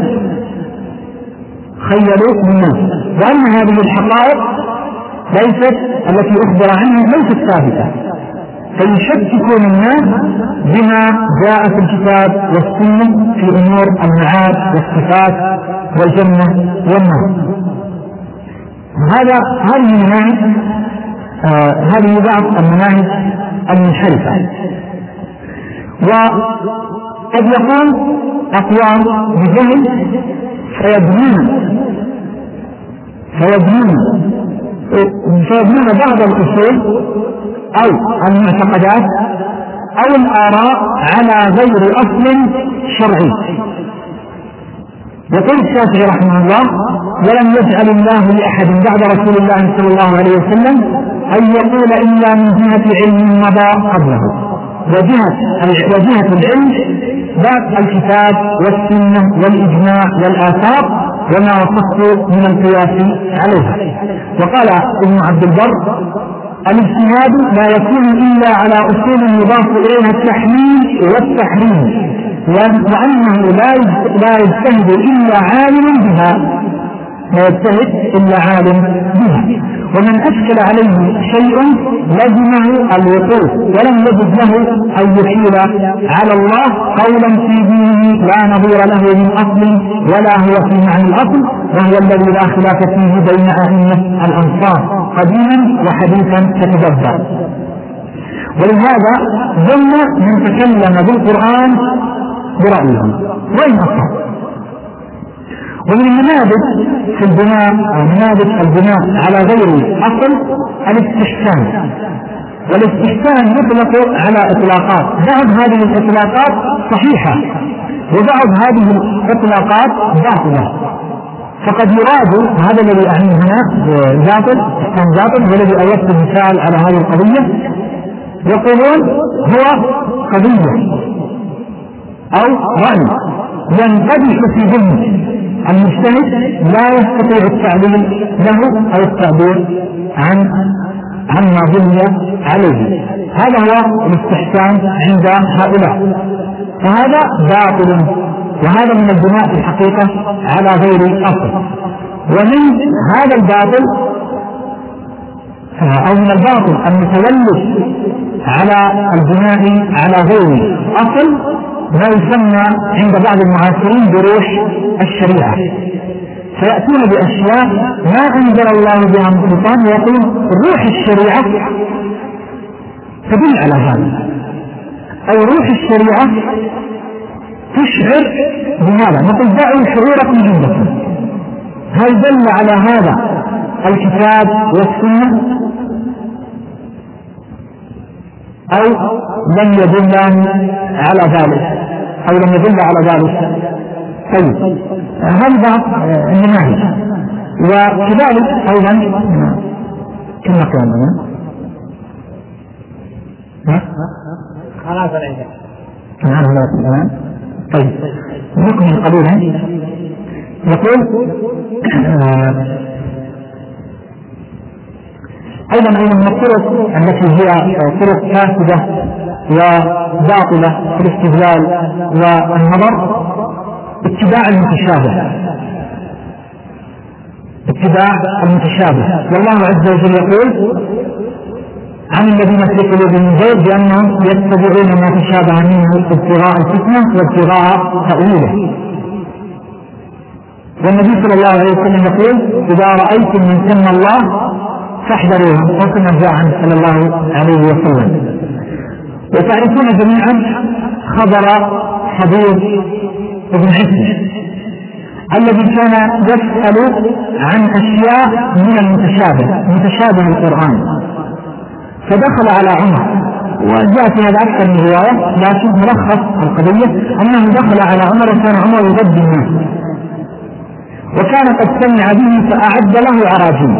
للناس، وأن هذه الحقائق ليست التي أخبر عنها ليست ثابتة، فيشككون الناس بما جاء في الكتاب والسنة في أمور المعاد والصفات والجنة والنار. هذه بعض المناهج المنحرفة. وقد يقول أقوام بجهل فيبنون بعض الأصول أو المعتقدات أو الآراء على غير أصل شرعي. يقول الشافعي رحمه الله: ولم يجعل الله لأحد بعد رسول الله صلى الله عليه وسلم أن يقول إلا من جهة علم مضى قبله، وجهة العلم بعد الكتاب والسنة والإجماع والآثار وما وصفت من القياس عليها. وقال ابن عبد البر: الاجتهاد لا يكون إلا على أصول يضاف إليها التحليل والتحريم، وأنه لا يجتهد إلا عالم بها، ومن أشكل عليه شيء لزمه الوقوف، ولم يجد له أن يحيل على الله قولا في دينه لا نظير له من أصل ولا هو في معنى الأصل، وهو الذي لا خلاف فيه بين أئمة الأنصار قديما وحديثا تتدبر. ولهذا ظن من تكلم بالقرآن برأيه وإن أصاب. ومن النماذج في البناء أو نماذج البناء على غير أصل الاستحسان، والاستحسان يطلق على إطلاقات، بعض هذه الإطلاقات صحيحة وبعض هذه الإطلاقات باطلة، فقد يراد هذا الذي أعني هنا باطل والذي أوجد مثال على هذه القضية، يقولون هو قضية أو رأي ينقدح في ذهنه المجتهد لا يستطيع التعليل له أو التعبير عما بني عليه، هذا هو الاستحسان عند هؤلاء، فهذا باطل، وهذا من البناء في الحقيقة على غير أصل. ومن هذا الباطل أو من الباطل المتولد على البناء على غير أصل ما يسمى عند بعض المعاصرين بروح الشريعة، فيأتون بأشياء ما أنزل الله بها من سلطان، ويقول روح الشريعة تدل على هذا، أو روح الشريعة تشعر بهذا، نقول دعوا شعوركم عندكم، هل دل على هذا الكتاب والسنة أو لم يدل على ذلك طيب، هذا النماذج. وكذلك أيضا كما قلنا خلاص الآن. طيب نكمل قليلا. يقول أيضا من الطرق التي هي طرق فاسدة وباطلة في الاستدلال والنظر اتباع المتشابه. والله عز وجل يقول عن الذين في قلوبهم زيغ بأنهم يتبعون ما تشابه منه ابتغاء الفتنة وابتغاء تأويله. والنبي صلى الله عليه وسلم يقول إذا رأيتم من سمى الله فاحذروهم، وكما جاء عنه صلى الله عليه وسلم. وتعرفون جميعا خبر حبيب ابن عيسى الذي كان يسأل عن أشياء من متشابه القرآن، فدخل على عمر، وجاء في هذا أكثر من رواية، لكن ملخص القضية أنه دخل على عمر وكان عمر يرد الناس، وكان قد سمع به فأعد له عراجيل،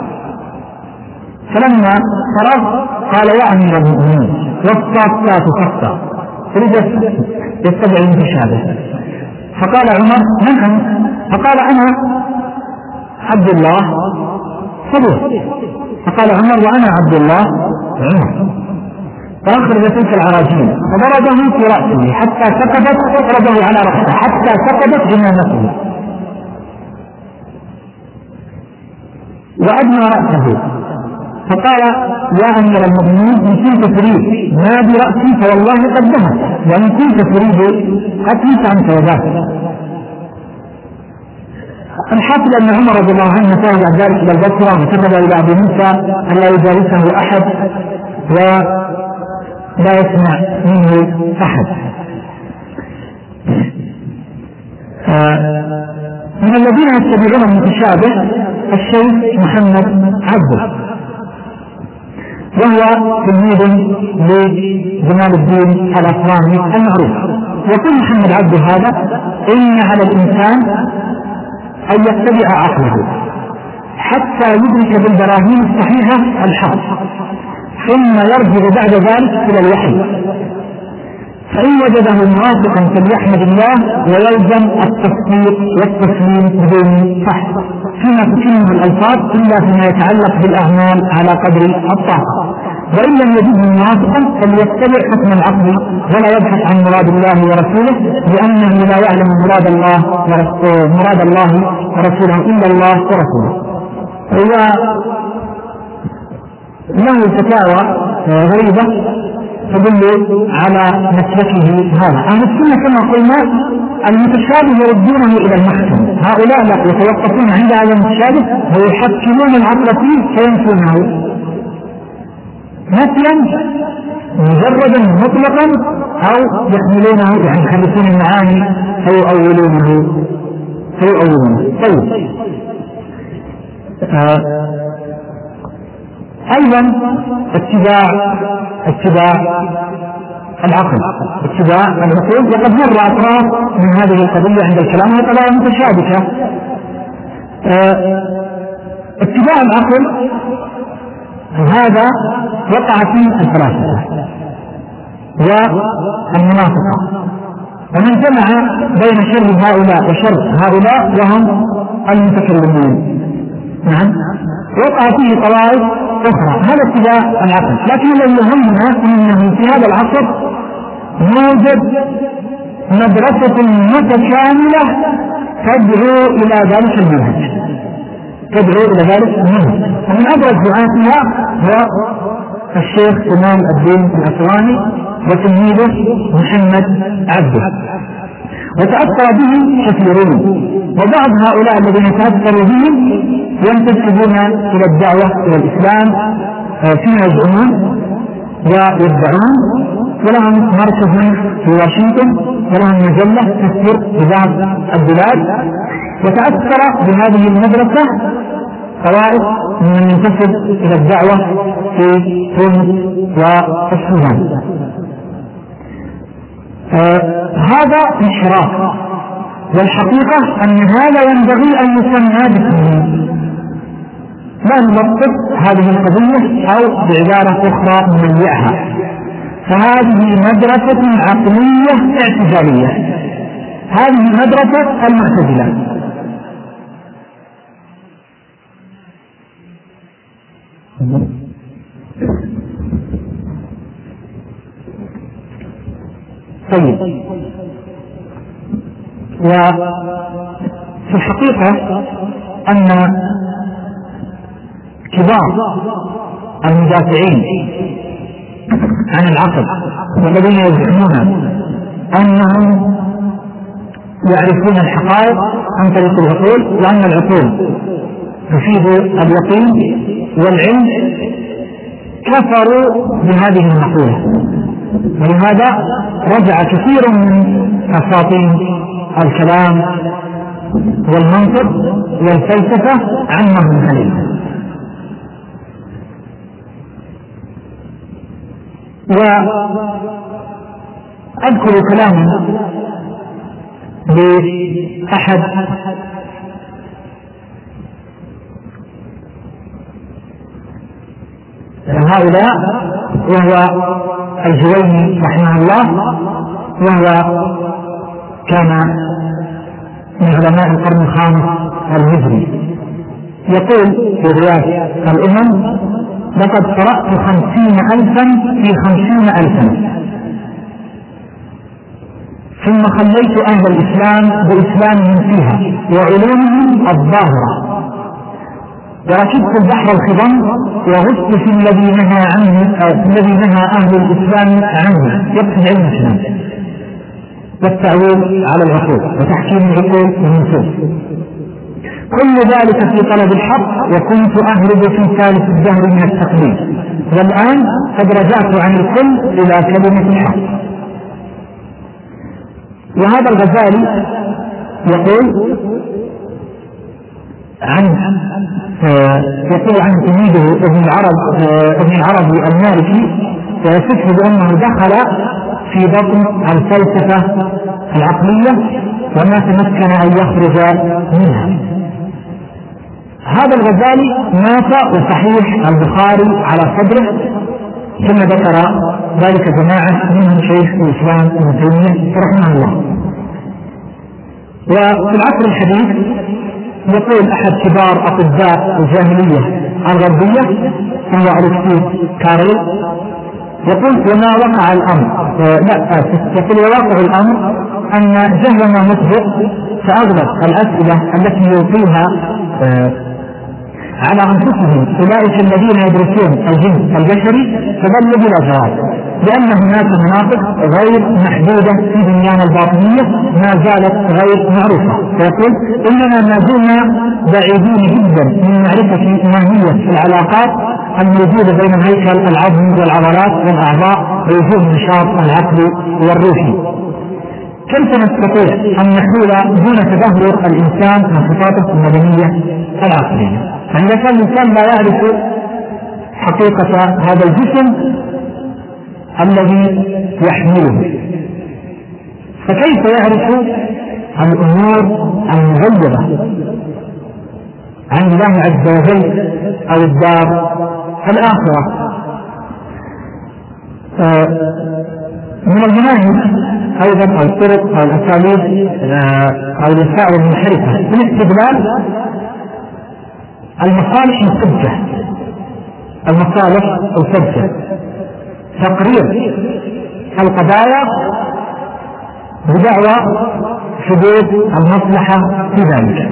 فلما فرغ قال يا أمير المؤمنين والصافات صفا، فرجت يتبع المتشابه، فقال عمر من أنت؟ فقال أنا عبد الله صبور، فقال عمر وأنا عبد الله عمر، فأخرج تلك العراجيل فضربه في رأسه حتى سقطت، ضربه على رأسه حتى سقطت جنانته وأدنى رأسه، فقال يا أمير المؤمنين إن كنت تريد ما برأسي فوالله قد ذهب، وإن كنت تريد قتلي فأنت وذاك. الحاصل أن عمر رضي الله عنه نفاه بعد ذلك إلى البصرة وكتب إلى أبي موسى أن لا يجالسه أحد ولا يسمع منه أحد. من الذين يتبعون المتشابه الشيخ محمد عبده، وهو تلميذ لجمال الدين الأفغاني المعروف. يقول محمد عبده هذا إن على الإنسان أن يتبع عقله حتى يدرك بالبراهين الصحيحة الحق، ثم يرجع بعد ذلك إلى الوحي، فإن وجده موافقا فليحمد الله ويلزم التصديق والتسليم بدون فحص فيما تتمه الألفاظ إلا فيما يتعلق بالأعمال على قدر الطاقة، وإن لم يجده موافقا فليتبع حكم العقل ولا يبحث عن مراد الله ورسوله، لأنه لا يعلم مراد الله ورسوله إلا الله ورسوله. له فتاوى غريبة تدل على مسلكه هذا. أهل السنة كما قلنا المتشابه يردونه إلى المحكم، هؤلاء لا يتوقفون عند هذا المتشابه ويحكمون العقل فيه فينفونه نفيا مجردا مطلقا، أو يحملونه يعني يحدثون المعاني فيؤولونه. طيب أيضا اتباع العقل، وقد مر أطراف من هذه القضية عند الكلام عن قضايا متشابكة. اتباع العقل هذا وقع فيه الفلاسفة والمنافقة، ومن جمع بين شر هؤلاء وشر هؤلاء وهم المتكلمون. نعم، وقع فيه طوائف أخرى، هذا اتباع العقل. لكن الذي يهمنا أنه في هذا العصر يوجد مدرسة متكاملة تدعو إلى ذلك المنهج، ومن أبرز دعاتها هو الشيخ جمال الدين الأفغاني وتلميذه محمد عبده، وتأثر به كثيرون، وبعض هؤلاء الذين تأثروا بهم ينتسبون إلى الدعوة إلى الإسلام فيما يزعمون ويدعون، ولهم مركز في واشنطن، ولهم مجلة تسير في بعض البلاد. وتأثر بهذه المدرسة طوائف من ينتسب إلى الدعوة في تونس والسودان. هذا انحراف، والحقيقة أن هذا ينبغي أن يسمى باسمه، لا نبسط هذه القضية أو بعبارة أخرى نميعها، فهذه مدرسة عقلية اعتزالية، هذه مدرسة المعتزلة. طيب، وفي الحقيقة أن كبار المدافعين عن العقل والذين يزعمون أنهم يعرفون الحقائق عن طريق العقول وأن العقول تفيد اليقين والعلم كفروا بهذه المقولة، ولهذا رجع كثير من أساطين الكلام والمنطق والفلسفة عما هم عليه. وأذكر كلاما لأحد هؤلاء وهو الجويني رحمه الله، وهو كان من علماء القرن الخامس الهجري، يقول في رواية الأمم: لقد قرأت 50,000 في 50,000، ثم خليت أهل الإسلام بإسلامهم فيها وعلومهم الظاهرة، وركبت البحر الخضم وغصت في الذي نهى عنه الذي نهى أهل الإسلام عنه، يقصد علم الإسلام والتعويل على العقول وتحكيم العقول والنصوص، كل ذلك في طلب الحق، وكنت أهرب في ثالث الدهر من التقليد، والآن قد رجعت عن الكل إلى كلمة الحق. وهذا الغزالي يقول عن تلميذه ابن العربي المالكي، ويصفه بأنه دخل في بطن الفلسفة العقلية وما تمكن أن يخرج منها. هذا الغزالي مات وصحيح البخاري على صدره، ثم ذكر ذلك جماعة منهم شيخ الإسلام ابن تيمية رحمه الله. وفي العصر الحديث يقول أحد كبار أطباء الجاهلية الغربية وهو أليكسيس كارل، يقول: وما وقع الأمر يقول وواقع الأمر أن جهلنا مسبق، فأغلب الأسئلة التي يلقيها على أنفسهم أولئك الذين يدرسون الجنس البشري تظل بلا جواب، لأن هناك مناطق غير محدودة في دنيانا الباطنية ما زالت غير معروفة. فيقول: إننا ما زلنا بعيدين جدا من معرفة ماهية العلاقات الموجودة بين الهيكل العظمي والعضلات والأعضاء ووجود النشاط العقلي والروحي. كيف نستطيع أن نحول دون تدهور الإنسان من خطاطه المدنية العقلية؟ فإذا كان الإنسان لا يعرف حقيقة هذا الجسم الذي يحمله، فكيف يعرف الأمور المغيبة عن الله عز وجل أو الدار الآخرة؟ من المناهج أيضا أو الطرق أو الأساليب أو الوسائل المنحرفة في الاستدلال المصالح السبجة، تقرير القضايا بدعوى حدود المصلحة في ذلك.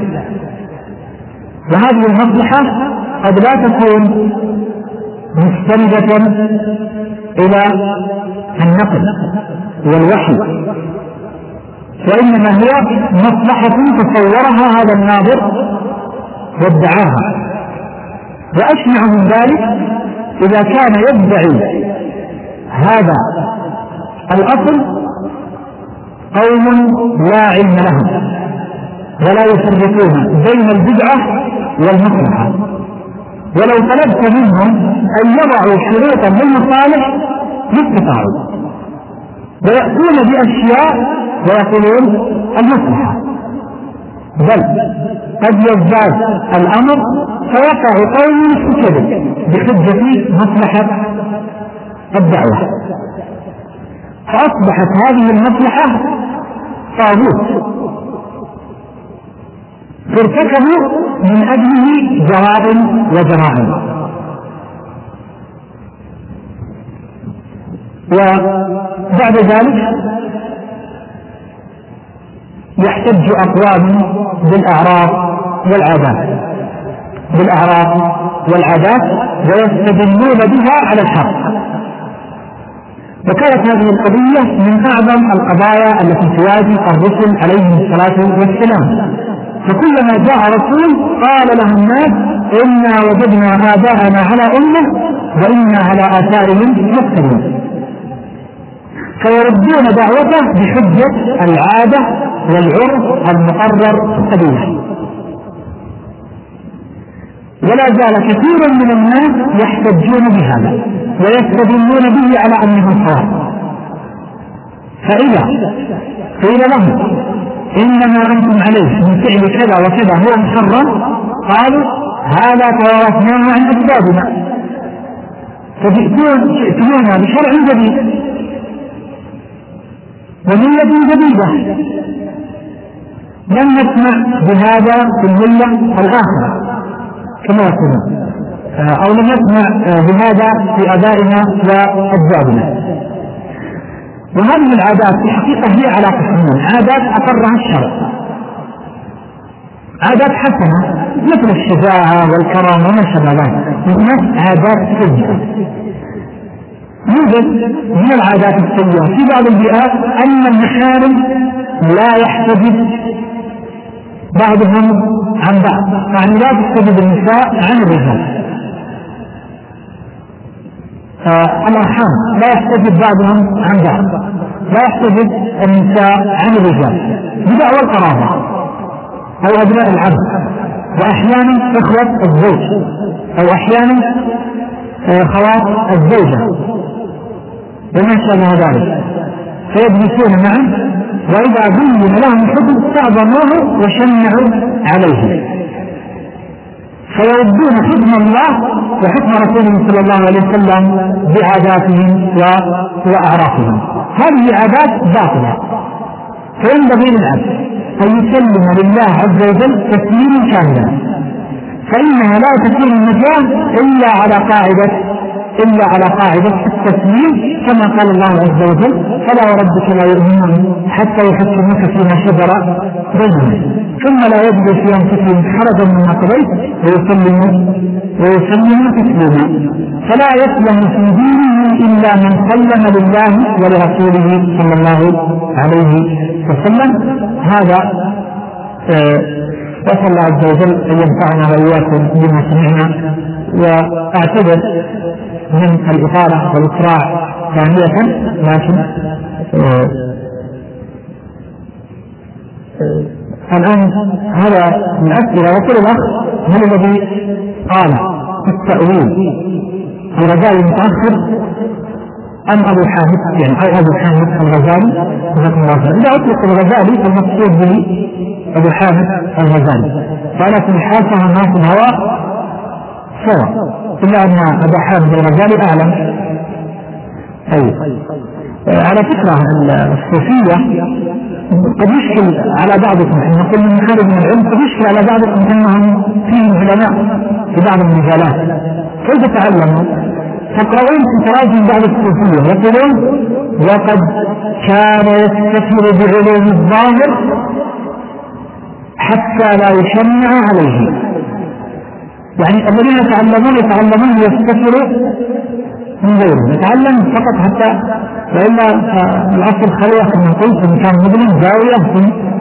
وهذه المصلحة قد لا تكون مستندة إلى النقل والوحي، وإنما هي مصلحة تصورها هذا الناظر وادعاها. وأشنع من ذلك إذا كان يدعي هذا الأصل قوم لا علم لهم ولا يفرقون بين البدعة والمصلحة، ولو طلبت منهم أن يضعوا شروطا للمصالح ما استطاعوا، ويأتون بأشياء ويقولون المصلحة، بل قد يزداد الأمر فيقع قوم في كذب بحجة مصلحة الدعوة، فأصبحت هذه المصلحة طاغوت ترتكب من أجله جرائم وجرائم. وبعد ذلك يحتج أقوام بالأعراف والعادات ويستدلون بها على الحق. وكانت هذه القضية من أعظم القضايا التي تواجه الرسل عليهم الصلاة والسلام، فكلما جاء رسول قال له الناس إنا وجدنا آباءنا على أمة وإنا على آثارهم مقتدون، فيردون دعوته بحجة العادة والعرف المقرر القديم. ولا زال كثير من الناس يحتجون بهذا ويستدلون به على أنه صواب، فإذا قيل لهم إنما أنتم عليه من فعل كذا وكذا هو محرم قالوا هذا توارثناه عن أجدادنا، فتأتون بشرع جديد وملة جديدة لم نسمع بهذا في الملة الآخرة كما يقولون، أو لم نسمع بهذا في آبائنا وأجدادنا. وهذه العادات في حقيقة هي على قسمين: عادات أقرها الشرع، عادات حسنة مثل الشجاعة والكرم وما شابه ذلك، وهناك عادات سيئة. يوجد من العادات السيئة في بعض البيئات أن المحارم لا يحتجب بعضهم عن بعض، يعني لا تحتجب النساء عن الرجال، الأرحام لا يحتجب بعضهم عن بعض، لا يحتجب النساء عن الرجال بدعوى القرابة أو أبناء العم، وأحيانا إخوة الزوج، أو أحيانا خوات الزوجة وما شابه ذلك، فيجلسون معا وإذا بين لهم الحكم تعظموه وشنعوا عليه، فيردون حكم الله وحكم رسوله صلى الله عليه وسلم بعاداتهم وأعرافهم. هذه عادات باطلة، فينبغي للعبد أن يسلم لله عز وجل تسليما كاملا، فإنها لا تكون النجاة إلا على قاعدة التسليم، كما قال الله عز وجل: فلا وربك لا يؤمنون حتى يحكموك فيما شجر بينهم ثم لا يجدوا في أنفسهم حرجا مما قضيت ويسلموا تسليما. فلا يسلم في دينه إلا من سلم لله ولرسوله صلى الله عليه وسلم. هذا وصلى الله عز وجل أن ينفعنا وإياكم بما سمعنا، وأعتذر من الإطالة والإسراع ثانية، لكن الآن هذا من أسئلة. يقول الأخ: من الذي قال التأويل الغزالي متأخر أم أبو حامد، يعني أو أبو حامد الغزالي؟ إذا أطلق الغزالي فالمقصود به أبو حامد الغزالي، فعلى كل حال فهم الناس الهواء سواء، إلا أن أبو حامد الغزالي أعلم. على فكرة الصوفية قد يشكل على بعضكم، إن نقول من خارج من العلم قد يشكل على بعضكم أنهم فيهم علماء في بعض المجالات، كيف تعلموا؟ تقرؤون في تراجم بعض الصوفية يقولون: وقد كان يستثمر بعلوم الظاهر حتى لا يشنع عليه. يعني الذين يتعلمون يستثمروا من غيره، يتعلم فقط حتى، وإلا الأصل خلوة كما قلت إن كان مظلم زاوية.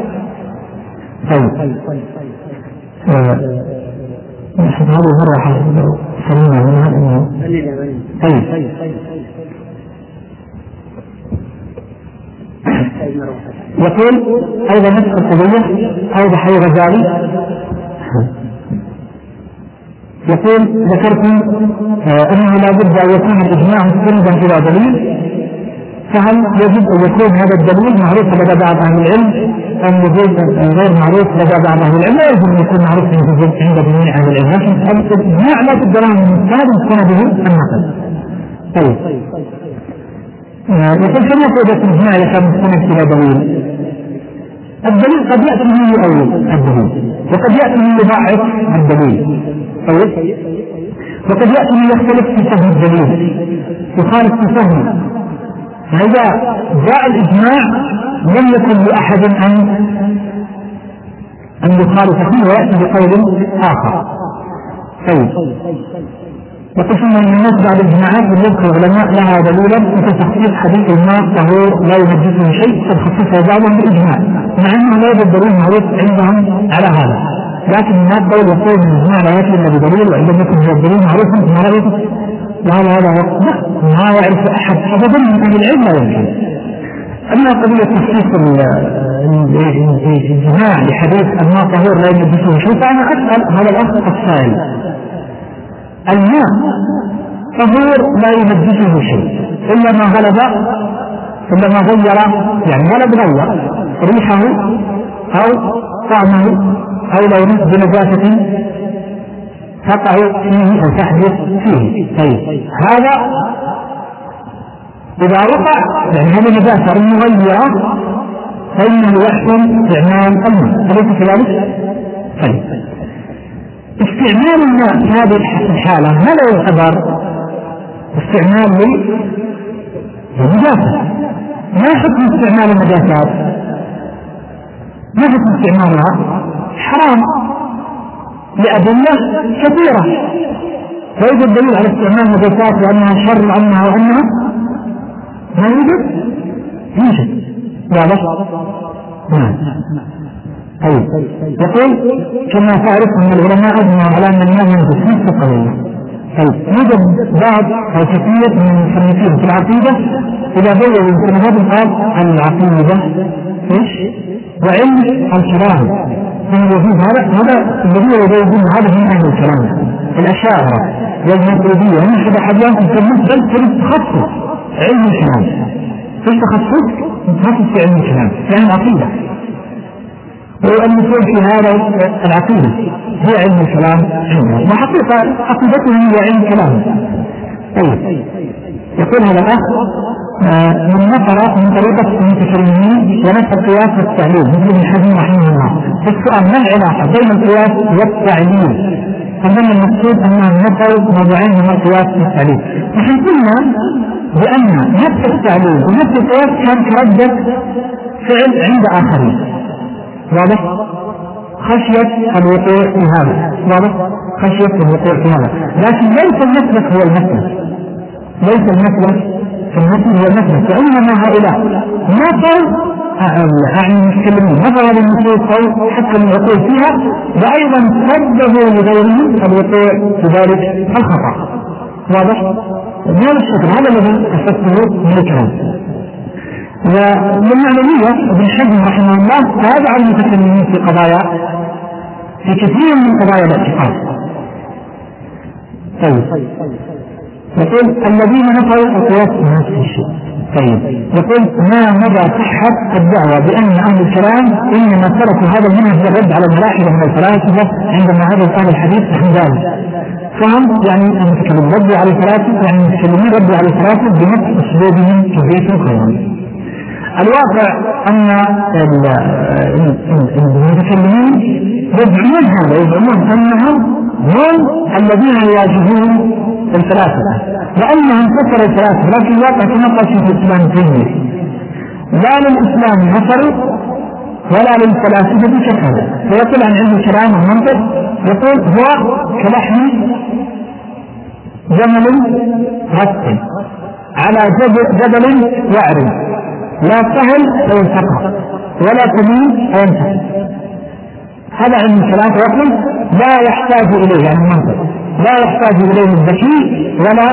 نحن هذه مرة سليمة منها إنه يقول أيضا نفس القضية أوضح الغزالي، يقول: ذكرتم أنه لا بد أن يكون الإجماع مستندا إلى دليل، فهل يجب أن يكون هذا الدليل معروف لدى بعض أهل العلم أم يجب غير معروف لدى بعض أهل العلم؟ لا يجب أن يكون معروف عند جميع أهل العلم، لكن الإجماع لا بد له من مستند به النقل. يقول: كم يقول الإجماع إذا كان مستند إلى دليل؟ الدليل قد يأتي من يؤول الدليل، وقد يأتي من يضعف الدليل، وقد يأتي من يختلف في فهم الدليل، يخالف في فهمه، فإذا جاء الإجماع لم يكن لأحد أن يخالف فيه ويأتي بقول آخر. طيب، وقسم من الناس بعد الجماعات يذكر العلماء لها دليلا مثل تخصيص حديث الماء طهور لا ينجسه شيء قد خصصه بعضهم بالإجماع، مع أنه لا يوجد دليل معروف عندهم على هذا، لكن الناس قول يقول من الإجماع لا يكفي إلا بدليل، وعندما يكون هذا الدليل معروفا ما رأيك هذا ما يعرف أحد أبدا من أهل العلم لا يمكن. أما قضية تخصيص الجماع لحديث الماء طهور لا ينجسه شيء، فأنا أسأل هذا الأخ السائل: الماء طهور لا ينجسه شيء إلا ما غلب، إلا ما غير، يعني غلب غير ريحه أو طعمه أو لونه بنجاسة تقع فيه أو تحدث فيه. طيب، هذا إذا وقع يعني هذه نجاسة مغيرة فإنه يحسن استعمال الماء، أليس كذلك؟ طيب، استعمال الماء في هذه الحالة ما لا يعتبر استعمال للنجاسة؟ ما حكم استعمال النجاسات؟ ما حكم استعمالها؟ حرام لأدلة كثيرة، فيوجد دليل على استعمال النجاسات وأنها شر عنها وأنها ما يوجد واضح؟ نعم. طيب، يقول كما تعرف أن العلماء أجمعوا على أن الماء ينجس نفس القضية. طيب، يوجد بعض أو كثير من المصنفين في العقيدة إذا بيّنوا يمكن هذا القول عن العقيدة إيش؟ وعلم الكلام، هذا الذي يبين هذا من أهل الكلام الأشاعرة والماتريدية، هم أحيانا يسمون بل تخصص علم الكلام. في تخصص متخصص في علم الكلام يعني العقيدة، والمسؤول في هذا العقيدة هي علم الكلام عندهم، وحقيقة عقيدتهم هي علم الكلام. طيب، يقول هذا الأخ من نظر من طريقة المتكلمين ونفس القياس والتعليل مثل ابن حزم رحمه الله. السؤال: ما العلاقة بين القياس والتعليل؟ فمن المقصود أنهم نقلوا موضوعين من القياس والتعليل. نحن قلنا بأن نفس التعليل ونفس القياس كان كردة فعل عند آخرين، واضح؟ خشية الوقوع في هذا، واضح؟ خشية الوقوع في هذا، لكن ليس المسلك هو المسلك، ليس المسلك في المسلك هو المسلك، وإنما هؤلاء نفوا عن المتكلمين، نفوا هذه النصوص أو حتى الوقوع فيها، وأيضا سببوا لغيرهم الوقوع في ذلك الخطأ، واضح؟ بهذا الشكل هذا الذي أفدته من الكلام. وبالمعنوية ابن حزم رحمه الله تابع المتكلمين في قضايا، في كثير من قضايا الاعتقاد. طيب، يقول الذين نفوا القياس من نفس الشيء. طيب، يقول ما مدى صحة الدعوة بأن أهل الكلام إنما تركوا هذا المنهج الرد على الملاحدة من الفلاسفة عندما هذا أهل الحديث عن ذلك؟ فهم يعني المتكلمين ردوا على الفلاسفة، يعني المتكلمين ردوا على الفلاسفة بنفس أسلوبهم كيفية القيام. الواقع أن المتكلمين يزعمون هذا، يزعمون أنهم هم الذين يواجهون الفلاسفة لأنهم كسروا الفلاسفة، لكن الواقع كما قال شيخ الإسلام تيمية لا للإسلام نصر ولا للفلاسفة كفر. فيقول عن علم الكلام والمنطق، يقول هو كلحم جمل رتب على جبل وعر، لا سهل فينتقى ولا تمين فينتقى. هذا علم الكلام، يقول لا يحتاج إليه يعني المنطق، لا يحتاج إليه الذكي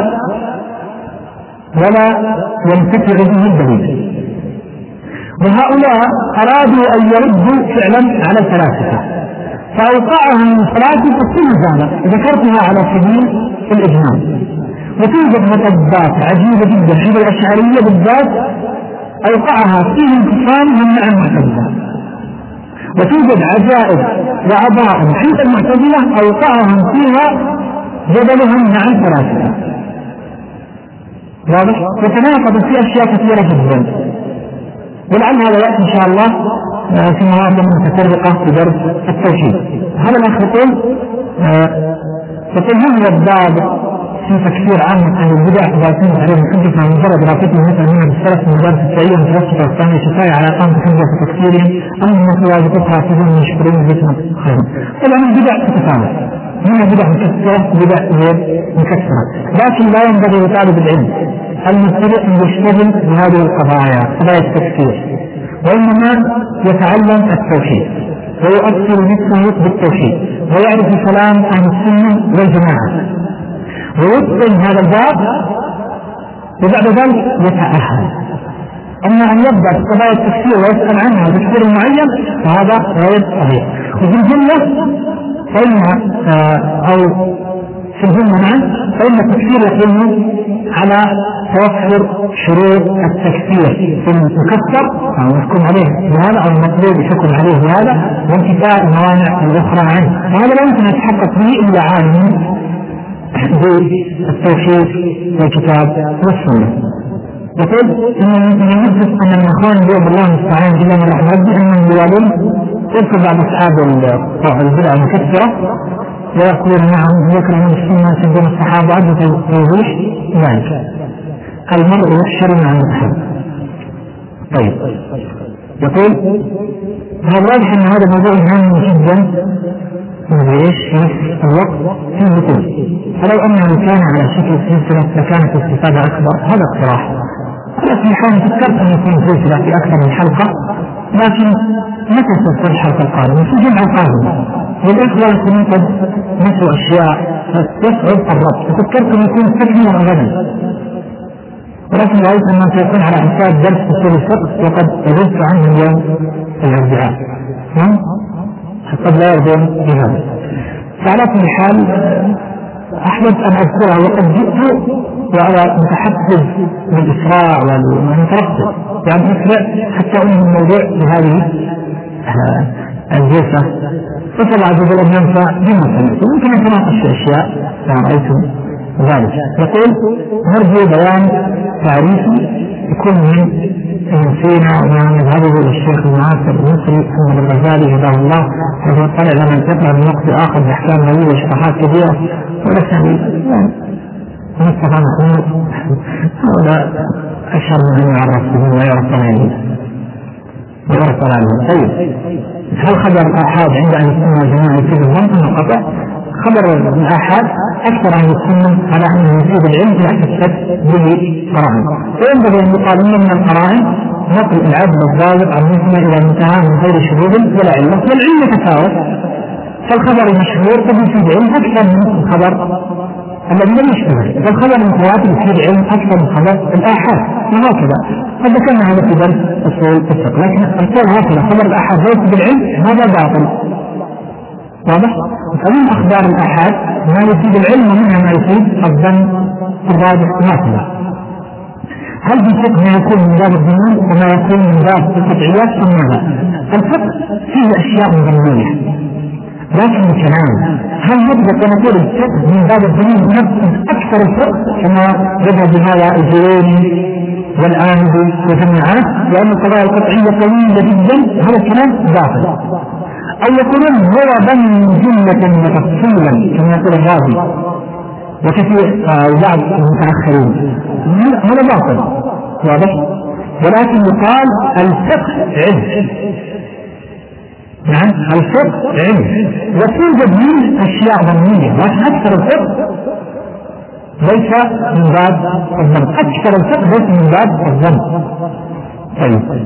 ولا ينتفع به الدليل. وهؤلاء أرادوا أن يردوا فعلا على الفلاسفة، فأوقعهم الفلاسفة كل ذلك ذكرتها على سبيل الإجمال. وتوجد مطبات عجيبة جدا عند الأشعرية بالذات أوقعها فيه انقسامهم مع المعتزلة، وتوجد عجائب وعظائم عند المعتزلة أوقعهم فيها جدلهم مع الفلاسفة، واضح؟ وتناقض في أشياء كثيرة جدا، ولعل هذا يأتي إن شاء الله في مواضع متفرقة في درس التوحيد. هذا الأخ يقول ما هو الضابط في تكفير عام أهل البدع إذا كانت عليهم حجة مجرد راقتهم مثل منها بالسلف من مدارس السعية المتوسطة والثانية كفاية على إقامة حجة في تكفيرهم أما من واجبتها فهم مشكورين باسم خير. طبعا البدع تتفاوت، منها بدع مكفرة وبدع غير مكفرة، لكن لا ينبغي لطالب العلم المبتدئ أن يشتغل بهذه القضايا قضايا التكفير، وإنما يتعلم التوحيد ويؤثر نفسه بالتوحيد ويعرف كلام أهل السنة والجماعة ويتقن هذا الباب، وبعد ذلك يتأهل. أما أن يبدأ بقضايا التكفير ويسأل عنها بتكفير معين فهذا غير صحيح. وفي الجملة أو في الجملة فإن التكفير يقوم على توفر شروط التكفير في المكفر أو يحكم عليه بهذا أو المطلوب يحكم عليه بهذا وانتفاء الموانع الأخرى عنه، وهذا لا يمكن أن يتحقق به إلا عالم بالتوحيد والكتاب والسنة. يقول إن يحدث أن المخوان بيد الله المستعان إلا من رحمة ربي أنهم بوالين يذكر بعض أصحاب البدع المكفرة ويقول نعم ذكر من السنة سجن الصحابة عدة توضيح ذلك المرء يحشر مع المتحب. طيب يقول هذا واضح أن هذا موضوع هام جدا في الوقت في الوقت، فلو أنه كان على شكل سلسلة لكانت الاستفادة أكبر. هذا اقتراح، ولكن حاول فكرت أن يكون سلسلة في أكثر من حلقة، لكن متى ستكون الحلقة القادمة؟ في الجمعة القادمة والإخوة يكونون قد نسوا أشياء يصعب الربط، ففكرت أن يكون تكميلا غدا، ولكن رأيت أنه سيكون على حساب درس أصول الفقه وقد أجزت عنه اليوم الأربعاء قد لا يرضون بهذا. فعلى كل حال أحببت أن أذكرها وقد جئت وعلى متحفز بالإسراع والمترقب يعني أسرع حتى أنهي الموضوع بهذه الجلسة، فسأل عز وجل أن ينفع بما سمعت وممكن أن تناقش أشياء كما رأيتم ذلك. يقول نرجو بيان تعريفي يكون من سينا وما نذهبه للشيخ المعاصر المصري محمد الغزالي هداه الله، وهو طلع لنا الفقه من وقت آخر بأحكام نبوية وشرحات كثيرة ولسه مصطفى محمود هؤلاء أشهر من أن يعرف به ويعرف عليه. طيب هل خبر الآحاد عند أهل السنة والجماعة يفيد الظن أم القطع؟ خبر الآحاد أكثر أهل السنة على أنه يفيد العلم لا تثبت به قرائن، وينبغي أن يقال إن من القرائن نقل العدل الضابط عن مثله إلى منتهى من غير شهود ولا علة، والعلم يتفاوت، فالخبر المشهور قد يفيد علم أكثر من الخبر الذي لم يشتهر، فالخبر المتواتر يفيد علم أكثر من خبر الآحاد، وهكذا. قد ذكرنا هذا في درس أصول الفقه، لكن القول هكذا خبر الآحاد لا يفيد العلم هذا باطل، واضح؟ فمن أخبار الآحاد ما يفيد العلم ومنها ما يفيد الظن الراجح هكذا. هل في الفقه ما يكون من باب الظنون وما يكون من باب القطعيات أم ماذا؟ الفقه فيه أشياء ظنية، لكن الكلام هل نبدأ نقول الفقه من باب الظنون نفس أكثر الفقه كما يذهب بهذا الجويني والآمدي وجماعات، لأن القضايا القطعية قوية جدا، هذا الكلام باطل. أو يكونون هو بني جملة وتفصيلا كما يقول الرازي وكثير بعض المتأخرين، هذا باطل واضح. ولكن يقال الفقه علم، نعم الفقه علم وتوجد منه أشياء ظنية، لكن أكثر الفقه ليس من باب الظن، أكثر الفقه ليس من باب الظن. طيب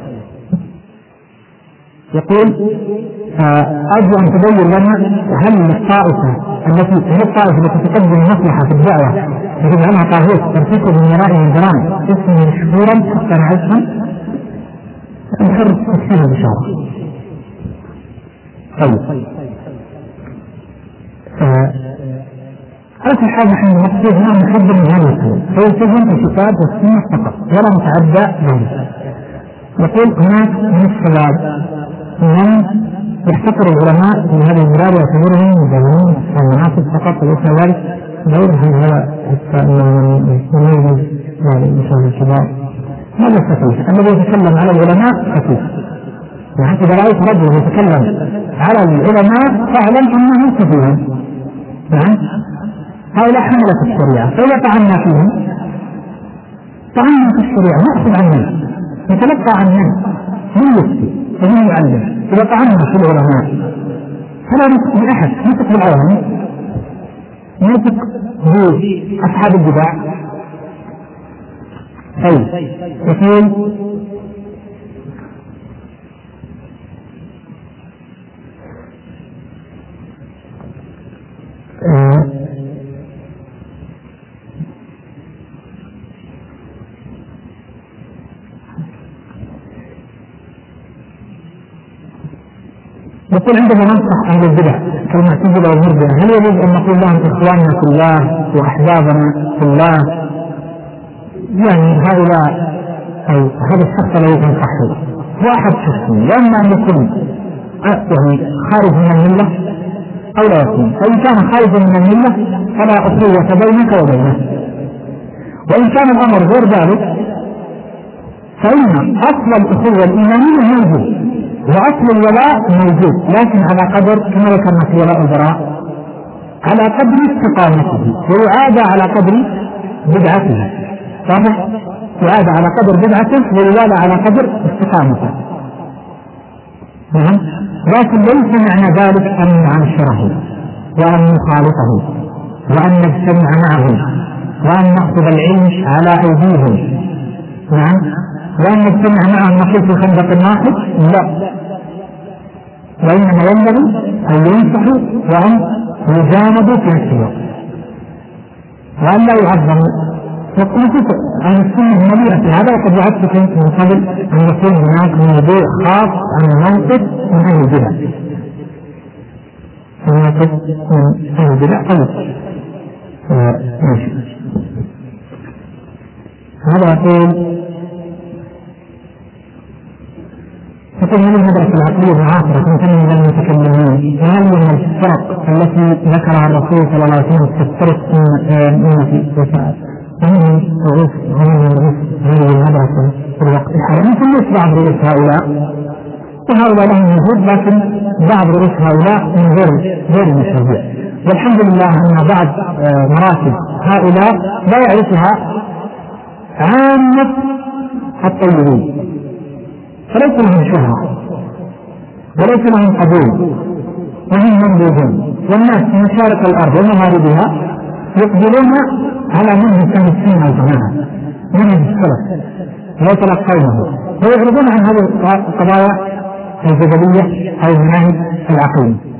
يقول أرجو أن تبين لنا هل الطائفة التي تقدم مصلحة في الدعوة يجب عنها طاغوت ترتكب من ورائها الجرائم اسم مشهورا حتى نعرفها نحر تفسير الإشارة. طيب أول حاجة نحن نقصد هنا نحب من هذا الكلام فيلتزم الكتاب والسنة فقط ولا متعدى به. يقول هناك من الشباب من يحتقر العلماء في هذه البلاد ويعتبرهم مجرمين والمناصب فقط وليس ذلك دورهم هذا حتى يميز مثل الشباب. هذا السفيه الذي يتكلم على العلماء سفيه، وحتى إذا رأيت رجل يتكلم على العلماء فاعلم أنه سفيه. نعم هؤلاء حملة الشريعة، فإذا طعنا فيهم طعنا في الشريعة، نأخذ عنهم، نتلقى عنهم من يفتي ومن يعلم. إذا طعنا في العلماء فلا نثق بأحد، نثق بالعلماء، نثق بأصحاب البدع. يقول يقول عندما ننصح أهل البدع كالمعتزلة والمرجئة هل يجوز أن نقول لهم إخواننا في الله وأحبابنا في الله؟ يعني هؤلاء أو هذا الشخص لا يمكن صحيح، هو أحد شخصين، لما أن يكون يعني خارج من الملة أو لا يكون، فإن كان خارج من الملة فلا أخوة بينك وبينه، وإن كان الأمر غير ذلك فإن أصل الأخوة الإيمانية موجود وأصل الولاء موجود، لكن على قدر كما ذكرنا في ولاء البراء على قدر استقامته، ويعاد على قدر بدعته، صحيح؟ يعاد على قدر بدعته ويوالى على قدر استقامته. لكن ليس معنى ذلك أن ننشره وأن نخالطه وأن نجتمع معه وأن نأخذ العلم على أيديهم، وأن نجتمع معهم نقول في خندق واحد، لا، وإنما ينبغي أن ينصحوا وأن يجانبوا في نفس الوقت وأن لا يعظموا. وقلت عن السنة المليئة في هذا، وقد وعدتك من قبل أن يكون هناك موضوع خاص عن موقف من أهل البدع، موقف من أهل البدع ماشي. هذا يقول هذه المدرسة العقلية المعاصرة تنتمي إلى المتكلمين، وهل من الفرق التي ذكرها الرسول صلى الله عليه وسلم تفترق أمتي وسائل ومن هذه المدرسة في الوقت الحالي؟ يمكن ليس بعض رؤوس هؤلاء، وهؤلاء لهم وجود، لكن بعض رؤوس هؤلاء من غير المشروع. والحمد لله أن بعض مراتب هؤلاء لا يعرفها عامة الطيبين، فليس لهم شهرة وليس لهم قبول، وهم منبوذون، والناس في مشارق الأرض ومغاربها يقبلون على منهج أهل السنة والجماعة، منهج السلف، ويتلقونه ويعرضون عن هذه القضايا الجدلية أو المناهج العقلية.